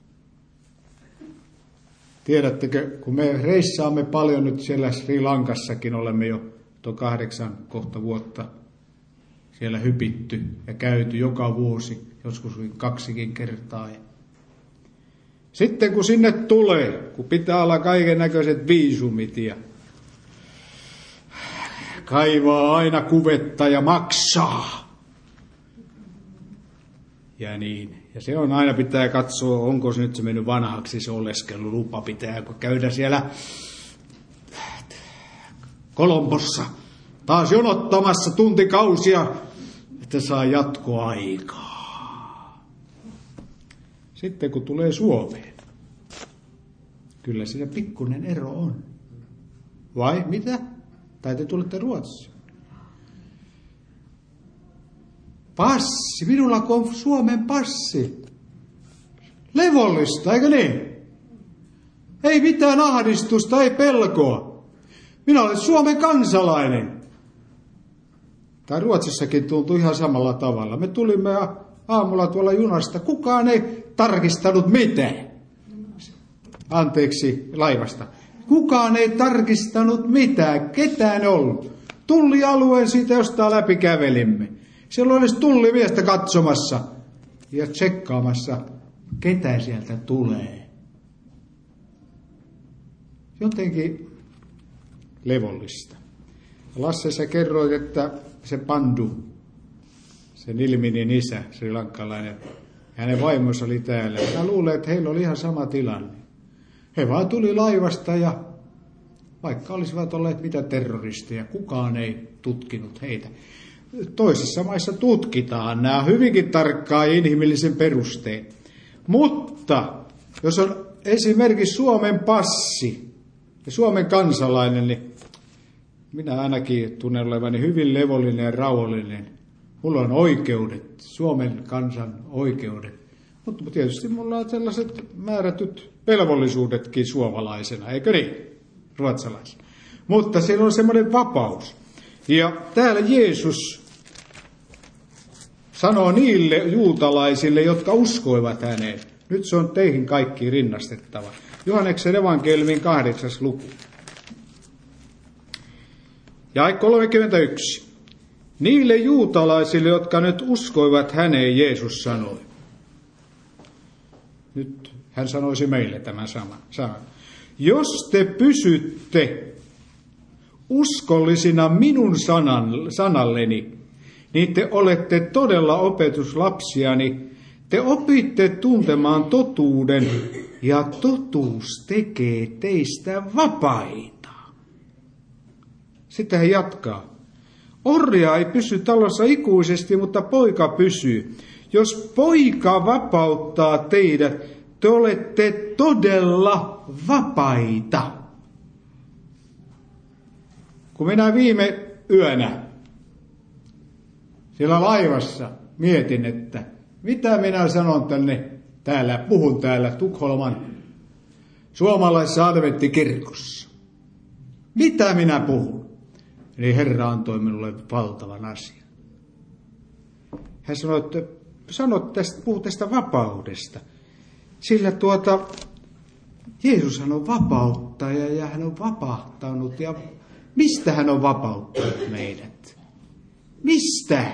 Tiedättekö, kun me reissaamme paljon nyt siellä Sri Lankassakin, olemme jo tuo kahdeksan kohta vuotta siellä hypitty ja käyty joka vuosi, joskus kaksikin kertaa. Sitten kun sinne tulee, kun pitää olla kaiken näköiset viisumit ja kaivaa aina kuvetta ja maksaa. Ja niin. Ja se on aina pitää katsoa, onko se nyt se mennyt vanhaksi se oleskelulupa. Pitää käydä siellä Kolombossa taas jonottamassa tuntikausia, että saa jatkoaikaa. Sitten kun tulee Suomeen, kyllä siinä pikkuinen ero on. Vai mitä? Tai te tulette Ruotsiin? Passi, minulla on Suomen passi. Levollista, eikö niin? Ei mitään ahdistusta, ei pelkoa. Minä olen Suomen kansalainen. Tai Ruotsissakin tuntui ihan samalla tavalla. Me tulimme aamulla tuolla junasta. Kukaan ei tarkistanut mitään. Anteeksi, laivasta. Kukaan ei tarkistanut mitään. Ketään ollut. Tullialueen siitä jostain läpi kävelimme. Siellä olisi tullimiestä katsomassa ja tsekkaamassa, ketä sieltä tulee. Jotenkin levollista. Lasse, sä kerroit, että se Pandu, se Nilminin isä, srilankalainen, hänen vaimonsa oli täällä. Mä luulen, että heillä oli ihan sama tilanne. He vaan tuli laivasta ja vaikka olisivat olleet mitä terroristeja, kukaan ei tutkinut heitä. Toisissa maissa tutkitaan nämä hyvinkin tarkkaan inhimillisen perustein. Mutta jos on esimerkiksi Suomen passi ja Suomen kansalainen, niin minä ainakin tunnen olevani hyvin levollinen ja rauhallinen. Mulla on oikeudet, Suomen kansan oikeudet. Mutta tietysti mulla on sellaiset määrätyt velvollisuudetkin suomalaisena, eikö niin? Ruotsalaisena. Mutta siellä on semmoinen vapaus. Ja täällä Jeesus sanoo niille juutalaisille, jotka uskoivat häneen. Nyt se on teihin kaikkiin rinnastettava. Johanneksen evankeliumin kahdeksas luku. Jae kolmekymmentäyksi. Niille juutalaisille, jotka nyt uskoivat häneen, Jeesus sanoi. Nyt hän sanoisi meille tämän saman sanan. Jos te pysytte uskollisina minun sanan, sanalleni, niin te olette todella opetuslapsiani. Te opitte tuntemaan totuuden, ja totuus tekee teistä vapaita. Sitten hän jatkaa. Orja ei pysy talossa ikuisesti, mutta poika pysyy. Jos poika vapauttaa teidät, te olette todella vapaita. Kun minä viime yönä siellä laivassa mietin, että mitä minä sanon tänne täällä, puhun täällä Tukholman suomalaisessa adventtikirkossa. Mitä minä puhun? Eli Herra antoi minulle valtavan asian. Hän sanoi, että sano tästä, puhu tästä vapaudesta. Sillä tuota, Jeesushan on vapauttaja ja hän on vapahtanut. Ja mistä hän on vapauttanut meidät? Mistä?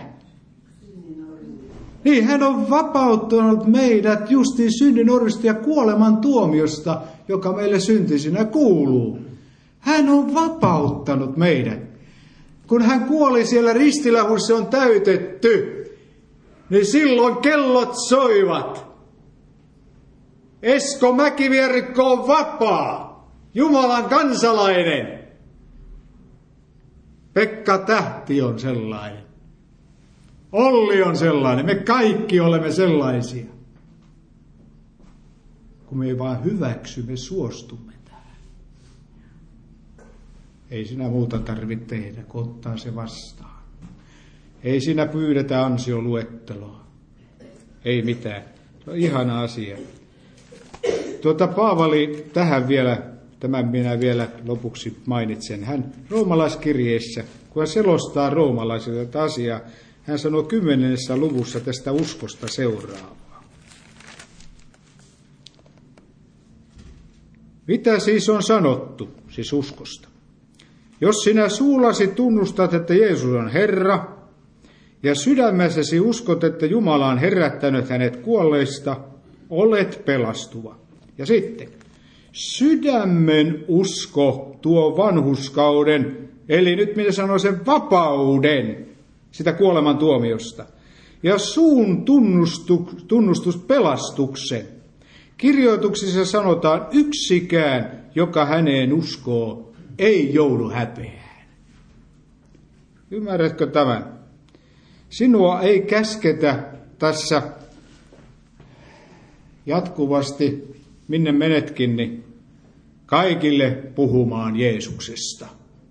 Niin, hän on vapauttanut meidät justiin synnin orjasta ja kuoleman tuomiosta, joka meille syntisinä kuuluu. Hän on vapauttanut meidät. Kun hän kuoli siellä ristillä, kun se on täytetty, niin silloin kellot soivat. Esko Mäkivierikko on vapaa, Jumalan kansalainen. Pekka Tähti on sellainen. Olli on sellainen. Me kaikki olemme sellaisia. Kun me ei vaan hyväksy, me suostumme tähän. Ei sinä muuta tarvitse tehdä, kun ottaa se vastaan. Ei siinä pyydetä ansioluetteloa. Ei mitään. Se on ihana asia. Tuota Paavali tähän vielä, tämän minä vielä lopuksi mainitsen. Hän roomalaiskirjeessä, kun hän selostaa roomalaisille tätä asiaa, hän sanoo kymmenennessä luvussa tästä uskosta seuraavaa. Mitä siis on sanottu, siis uskosta? Jos sinä suullasi tunnustat, että Jeesus on Herra, ja sydämessäsi uskot, että Jumala on herättänyt hänet kuolleista, olet pelastuva. Ja sitten, sydämen usko tuo vanhurskauden, eli nyt minä sanon sen vapauden sitä kuoleman tuomiosta. Ja suun tunnustus, tunnustus pelastuksen. Kirjoituksissa sanotaan, yksikään, joka häneen uskoo, ei joudu häpeään. Ymmärrätkö tämän? Sinua ei käsketä tässä jatkuvasti, minne menetkin, niin kaikille puhumaan Jeesuksesta.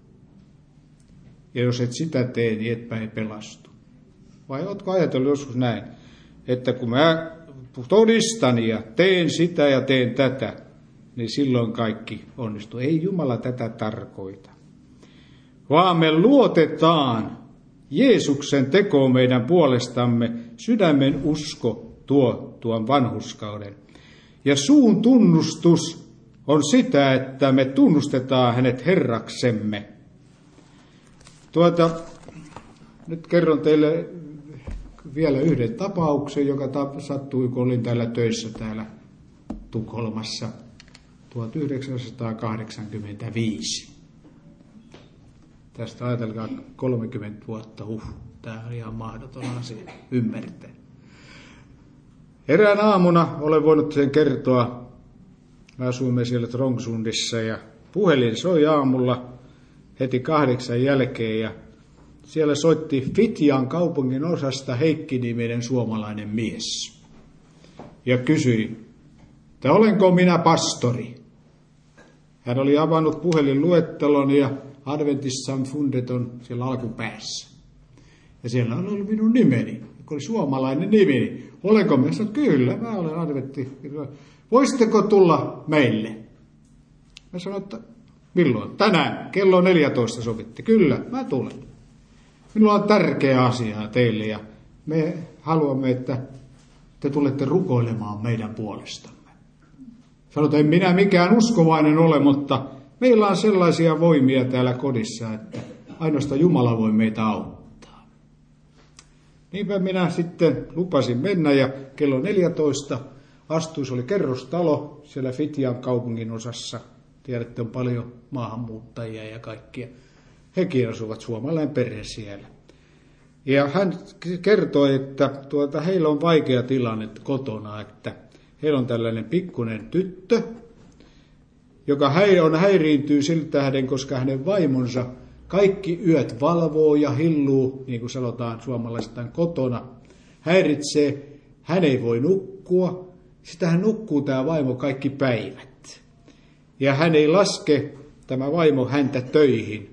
Ja jos et sitä tee, niin etpä ei pelastu. Vai ootko ajatellut joskus näin, että kun mä todistan ja teen sitä ja teen tätä, niin silloin kaikki onnistuu. Ei Jumala tätä tarkoita. Vaan me luotetaan Jeesuksen tekoon meidän puolestamme, sydämen usko tuo tuon vanhurskauden. Ja suun tunnustus on sitä, että me tunnustetaan hänet Herraksemme. Tuota, nyt kerron teille vielä yhden tapauksen, joka sattui, kun olin täällä töissä täällä Tukholmassa tuhatyhdeksänsataakahdeksankymmentäviisi. Tästä ajatelkaa kolmekymmentä vuotta, huh, tämä on ihan mahdoton asia ymmärtää. Erään aamuna olen voinut sen kertoa. Me asuimme siellä Trångsundissa ja puhelin soi aamulla heti kahdeksan jälkeen ja siellä soitti Fitjan kaupungin osasta Heikki-niminen suomalainen mies. Ja kysyi, että olenko minä pastori? Hän oli avannut puhelinluettelon ja Adventistsamfundet on siellä alkupäässä. Ja siellä on ollut minun nimeni, joka oli suomalainen nimi. Olenko minä? Sanoin, kyllä, mä olen Adventti. Voisitteko tulla meille? Mä sanoin, että milloin? Tänään, kello neljätoista sovitti. Kyllä, mä tulen. Minulla on tärkeä asia teille ja me haluamme, että te tulette rukoilemaan meidän puolestamme. Sanotaan, en minä mikään uskovainen ole, mutta meillä on sellaisia voimia täällä kodissa, että ainoastaan Jumala voi meitä auttaa. Niinpä minä sitten lupasin mennä ja kello neljätoista astuisi, oli kerrostalo siellä Fitjan kaupungin osassa. Tiedätte, on paljon maahanmuuttajia ja kaikkia. Hekin asuvat suomalainen perhe siellä. Ja hän kertoi, että tuota, heillä on vaikea tilanne kotona, että heillä on tällainen pikkuinen tyttö, joka on häiriintyy siltä tähden, koska hänen vaimonsa kaikki yöt valvoo ja hilluu, niin kuin sanotaan suomalaistaan kotona, häiritsee, hän ei voi nukkua, sitä hän nukkuu tämä vaimo kaikki päivät. Ja hän ei laske, tämä vaimo, häntä töihin.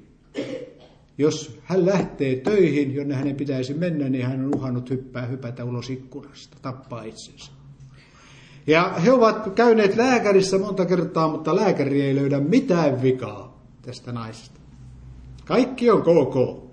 Jos hän lähtee töihin, jonne hänen pitäisi mennä, niin hän on uhannut hyppää, hypätä ulos ikkunasta, tappaa itsensä. Ja he ovat käyneet lääkärissä monta kertaa, mutta lääkäri ei löydä mitään vikaa tästä naisesta. Kaikki on ok.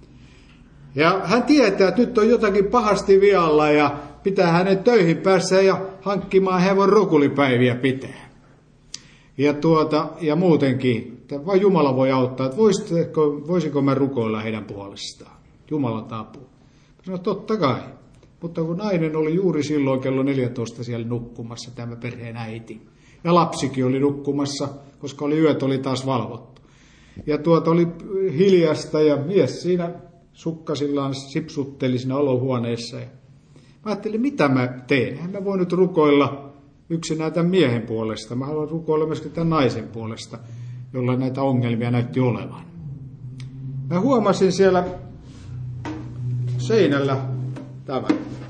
Ja hän tietää, että nyt on jotakin pahasti vialla ja pitää hänen töihin päässä ja hankkimaan hevon rokulipäiviä pitää. Ja, tuota, ja muutenkin, että vain Jumala voi auttaa, että voisiko, voisiko mä rukoilla heidän puolestaan. Jumalan apua. No totta kai. Mutta kun nainen oli juuri silloin kello neljätoista siellä nukkumassa, tämä perheen äiti. Ja lapsikin oli nukkumassa, koska oli yöt oli taas valvottu. Ja tuota oli hiljasta ja mies siinä sukkasillaan sipsutteli siinä olohuoneessa. Ja mä ajattelin, mitä mä teen? En mä voi nyt rukoilla yksinään tämän miehen puolesta. Mä haluan rukoilla myöskin tämän naisen puolesta, jolla näitä ongelmia näytti olevan. Mä huomasin siellä seinällä tämän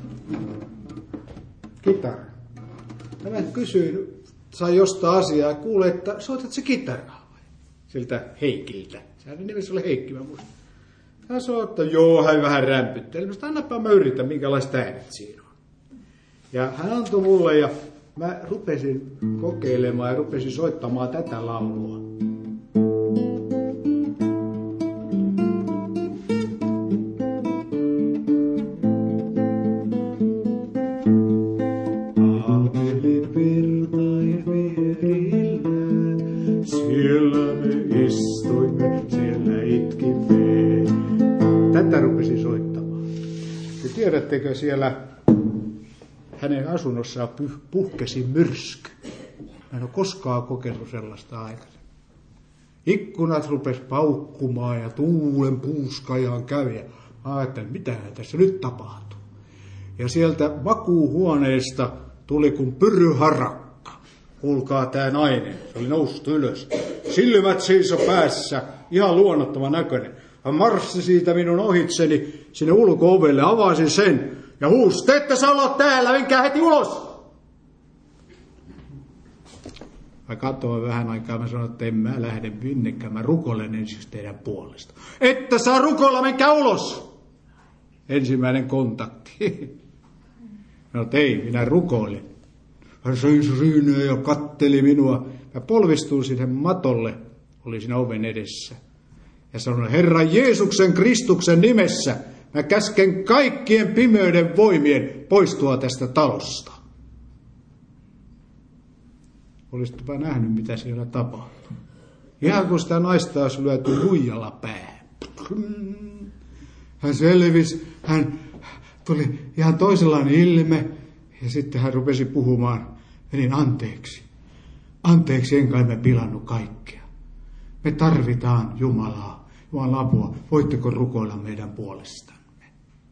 kitara. Ja mä kysyin, sain jostain asiaa ja kuulin, että soitat se kitaraa vai? Siltä Heikiltä. Sehän nimessä oli Heikki, mä muistan. Hän sanoi, että joo, hän vähän rämpytteli. Mä sanoin, annapa mä yritän, minkälaista äänet siinä on. Ja hän antoi mulle ja mä rupesin kokeilemaan ja rupesin soittamaan tätä laulua. Siellä me istuimme, siellä itkimme. Tätä rupesin soittamaan. Ja tiedättekö, siellä hänen asunnossaan puhkesi myrsky. Mä en ole koskaan kokenut sellaista aikaisemmin. Ikkunat rupesi paukkumaan ja tuulen puuskajaan kävi. Ja mä ajattelin, mitähän tässä nyt tapahtuu. Ja sieltä makuuhuoneesta tuli kuin pyryharakka. Kuulkaa tää nainen. Se oli noussut ylös. Silmät seiso päässä. Ihan luonnottoman näköinen. Hän marssi siitä minun ohitseni sinne ulko-ovelle. Avasin sen. Ja huusi, te ette saa olla täällä. Menkää heti ulos. Mä katsoin vähän aikaa. Mä sanoin, että en mä lähde minnekään. Mä rukoilen ensiksi teidän puolesta. Että saa rukoilla. Menkää ulos. Ensimmäinen kontakti. No ei, minä rukoilin. Hän seisoi syyneen ja katteli minua. Mä polvistuin sinne matolle, oli siinä oven edessä. Ja sanoin, Herran Jeesuksen Kristuksen nimessä, mä käsken kaikkien pimeyden voimien poistua tästä talosta. Olisitpa nähnyt, mitä siellä tapahtui. Ihan kun sitä naista olisi lyöty huijalla päähän. Hän selvisi, hän tuli ihan toisenlainen ilme. Ja sitten hän rupesi puhumaan, menin anteeksi. Anteeksi, en kai me pilannut kaikkea. Me tarvitaan Jumalaa, Jumalan apua. Voitteko rukoilla meidän puolestamme?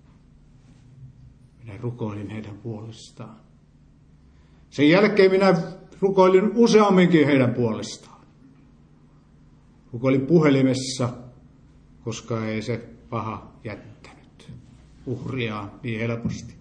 Minä rukoilin heidän puolestaan. Sen jälkeen minä rukoilin useamminkin heidän puolestaan. Rukoilin puhelimessa, koska ei se paha jättänyt uhriaan niin helposti.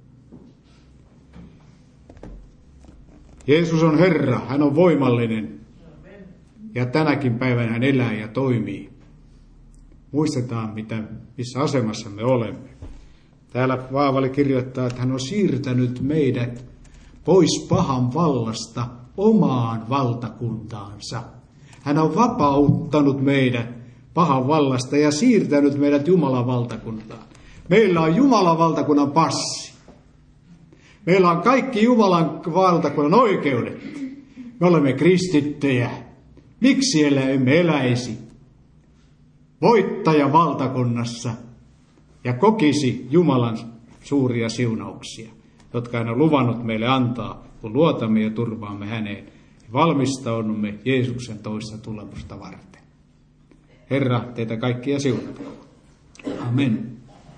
Jeesus on Herra, hän on voimallinen ja tänäkin päivänä hän elää ja toimii. Muistetaan, mitä, missä asemassa me olemme. Täällä Paavali kirjoittaa, että hän on siirtänyt meidät pois pahan vallasta omaan valtakuntaansa. Hän on vapauttanut meidät pahan vallasta ja siirtänyt meidät Jumalan valtakuntaan. Meillä on Jumalan valtakunnan passi. Meillä on kaikki Jumalan valtakunnan oikeudet. Me olemme kristittyjä. Miksi siellä emme eläisi voittajan valtakunnassa ja kokisi Jumalan suuria siunauksia, jotka hän on luvannut meille antaa, kun luotamme ja turvaamme häneen. Valmistaudumme Jeesuksen toista tulemusta varten. Herra, teitä kaikkia siunatkoon. Amen.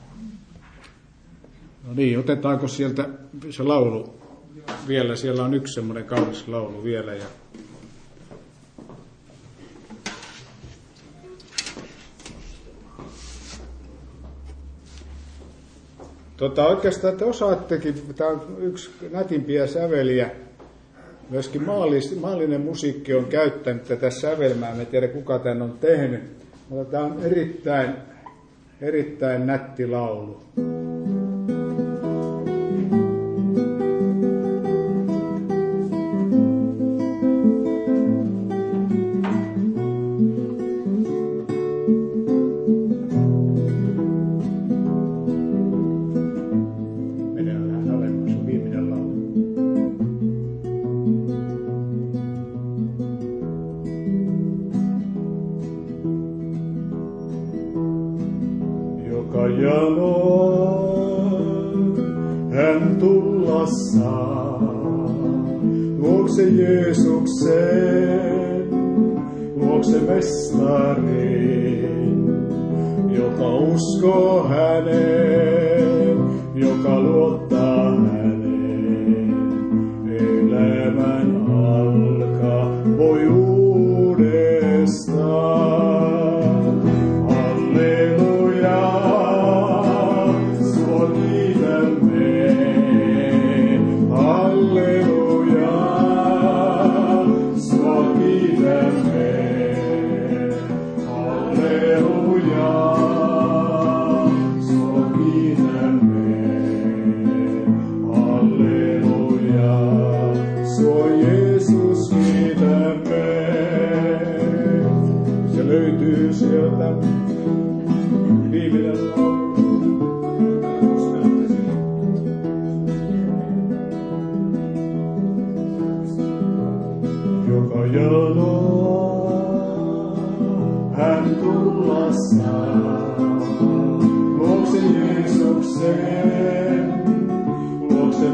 No niin, otetaanko sieltä se laulu vielä? Siellä on yksi semmoinen kaunis laulu vielä. Ja tota, oikeastaan te osaattekin, tämä on yksi nätimpiä säveliä. Myöskin maallis, maallinen musiikki on käyttänyt tätä sävelmää. En tiedä, kuka tämän on tehnyt. Mutta tämä on erittäin, erittäin nätti laulu. Hän tulla saa, luokse Jeesuksen, luokse mestarin, joka uskoo häneen, joka luottaa häneen. Elämän alkaa voi uudestaan. Halleluja. Iloa hän tulla saa, luokse Jeesuksen, luokse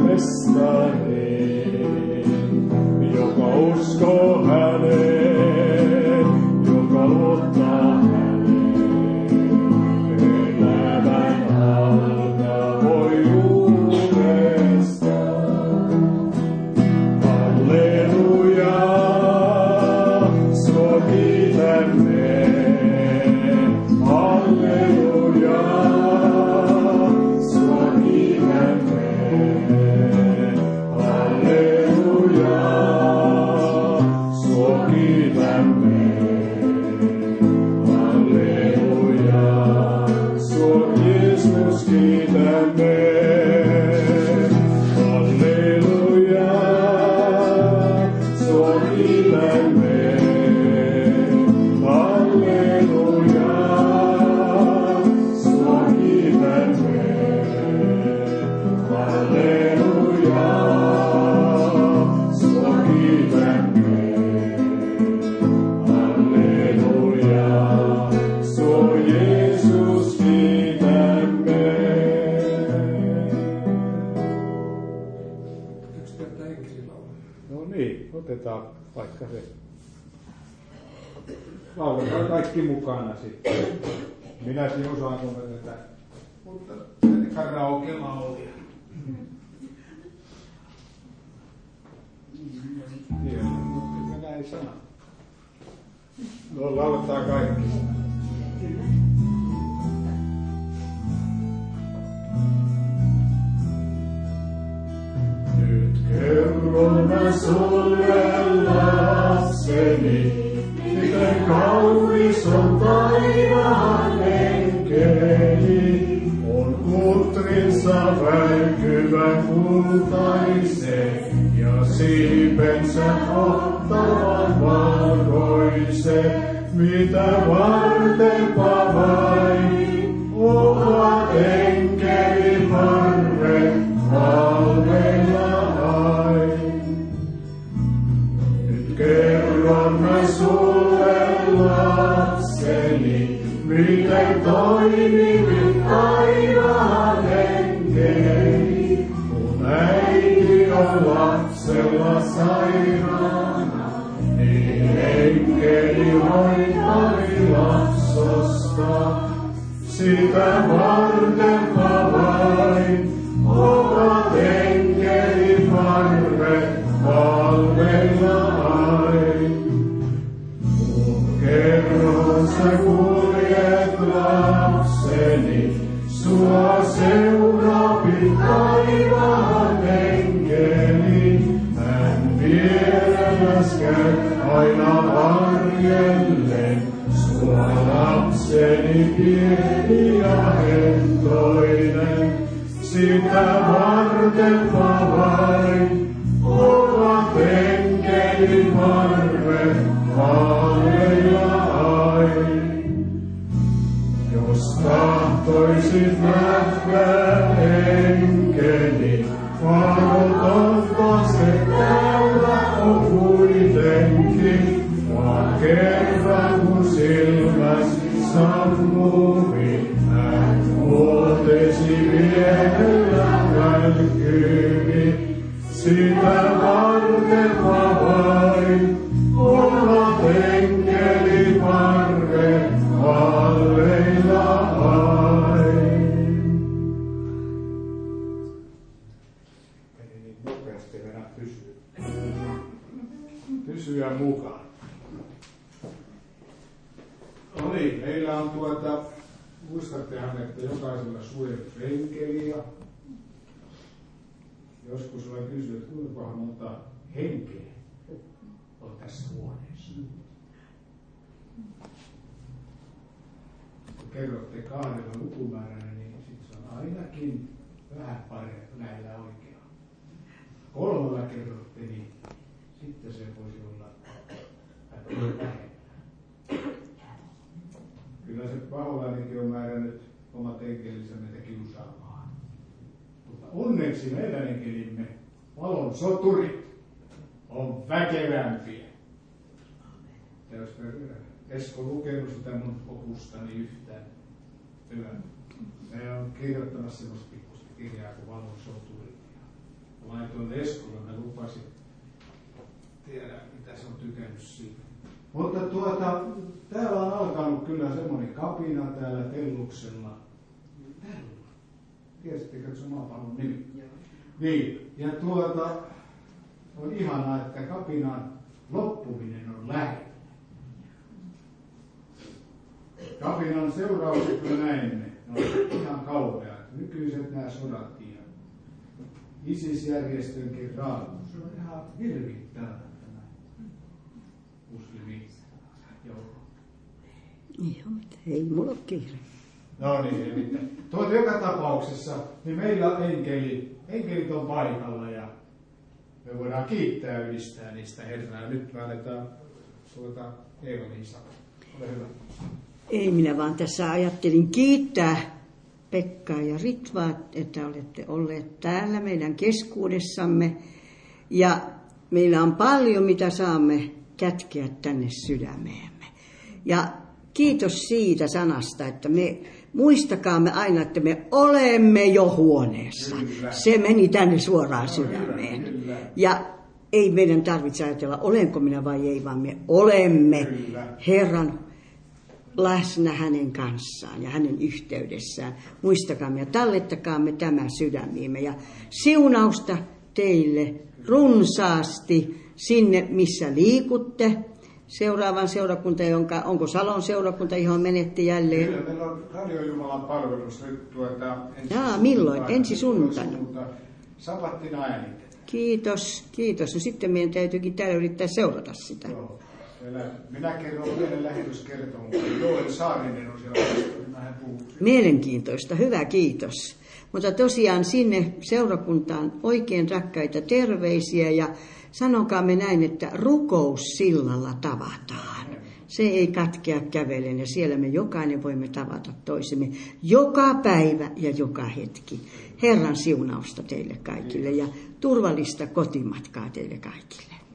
mestareen, joka uskoo häneen, joka luottaa häneen. Elämän alkaa voi uudestaan. Halleluja, sua kiitämme. Halleluja, sua kiitämme. Halleluja, sua kiitämme. Halleluja, sua Jeesus kiitämme. Halleluja, sua kiitämme. Halleluja, sua kiitämme. Halleluja, sua kiitämme. Halleluja, sua Jeesus kiitämme. No niin, otetaan vaikka se. Lauletaan kaikki mukana sitten. Minäkin osaan tuoda tätä, mutta karaoke-laulia. Tiedän, mutta näin sana. No, lauletaan kaikki. Nyt kerron mä sulle lapseni, miten kaunis on taivaan enkeli. On kutrinsa välkyvä kultaise, ja siipensä ottavan valkoise. Mitä vartenpa vain ovat enkelin harret valveilla ain. Nyt kerron mä sulle lapseni, miten toimii taivaan enkeli. Kun äiti on lapsella sairaana, niin enkeli hoitari lapsosta. Sitä vartenpa vain ovat enkelin harret valveilla ain. Kun kerron sä kuljet lapseni, sua seuraapi taivaan enkeli. Hän vierelläs käy aina varjellen, sua lapseni pieni ja hentoinen. Sitä vartenpa vain ovat enkelin harret valveilla ain. Jos tahtoisit nähdä enkeli, varotonta se täällä on kuitenkin. Vaan kerran kun silmäs sammuvi, hän muotesi vielä välkyvi. Sitä vartenpa vain ovat enkelin harret valveilla ain. Eli niin nopeasti vedä pysyä. Pysyä mukaan. No niin, meillä on tuota, muistattehan, että jokaisella suojeltu enkeliä. Joskus olen kysynyt, että kuinka monta henkeä on tässä huoneessa. Kun kerrotte kahdella lukumääränä, niin sitten se on ainakin vähän parempi näillä oikealla. Kolmella kerrotte, niin sitten se voisi olla vähemmän. Kyllä se paholainenkin on määrännyt omat enkelinsä meitä kiusaamaan. Mutta onneksi meidän enkelimme, valon soturit, on väkevämpiä. Jos Esko lukenut sitä mun opustani yhtään. Hyvä. Me on kirjoittamassa semmoista pikkuista kirjaa kuin Valon soturi. Laitoin Eskolle, mä lupasin. Tiedä, mitä se on tykännyt siitä. Mutta tuota, täällä on alkanut kyllä semmoinen kapina täällä Telluksella. Täällä? Tiesittekö, että se on maapallon nimi? Niin, ja tuota, on ihanaa, että kapinan loppuminen on lähellä. Kapinan seuraukset me näemme, ne on ihan kauheat. Nykyiset nämä sodat ja ISIS-järjestönkin raakuus. Se on ihan hirvittävää tämä muslimi. Joo. Joo, mutta ei mulla ole kiire. No niin, ei mitään. Tuota joka tapauksessa, niin meillä on enkeli, enkelit on paikalla ja me voidaan kiittää ylistää niistä Herraa. Nyt me aletaan tuota Eeva-Liisa. Ole hyvä. Ei, minä vaan tässä ajattelin kiittää Pekkaa ja Ritvaa, että olette olleet täällä meidän keskuudessamme. Ja meillä on paljon, mitä saamme kätkeä tänne sydämeemme. Ja kiitos siitä sanasta, että me muistakaamme aina, että me olemme jo huoneessa. Kyllä. Se meni tänne suoraan sydämeen. Kyllä. Ja ei meidän tarvitse ajatella, olenko minä vai ei, vaan me olemme Kyllä. Herran läsnä hänen kanssaan ja hänen yhteydessään. Muistakaamme ja tallettakaamme tämä sydämiimme. Ja siunausta teille runsaasti sinne, missä liikutte. Seuraavan seurakunta, jonka, onko Salon seurakunta, johon menette jälleen? Kyllä, meillä on Radio Jumalan palvelus nyt tuota ensi Jaa, milloin? Ensi sunnuntaina. Sabattina äänitetään. Kiitos, kiitos. No sitten meidän täytyykin täällä yrittää seurata sitä. Joo. Minä kerron vielä lähetyskertomuksen. Joel Saarinen on siellä, niin mä puhun. Mielenkiintoista, hyvä, kiitos. Mutta tosiaan sinne seurakuntaan oikein rakkaita terveisiä ja sanokaamme näin, että rukous sillalla tavataan. Se ei katkea kävelen ja siellä me jokainen voimme tavata toisemme joka päivä ja joka hetki. Herran siunausta teille kaikille ja turvallista kotimatkaa teille kaikille.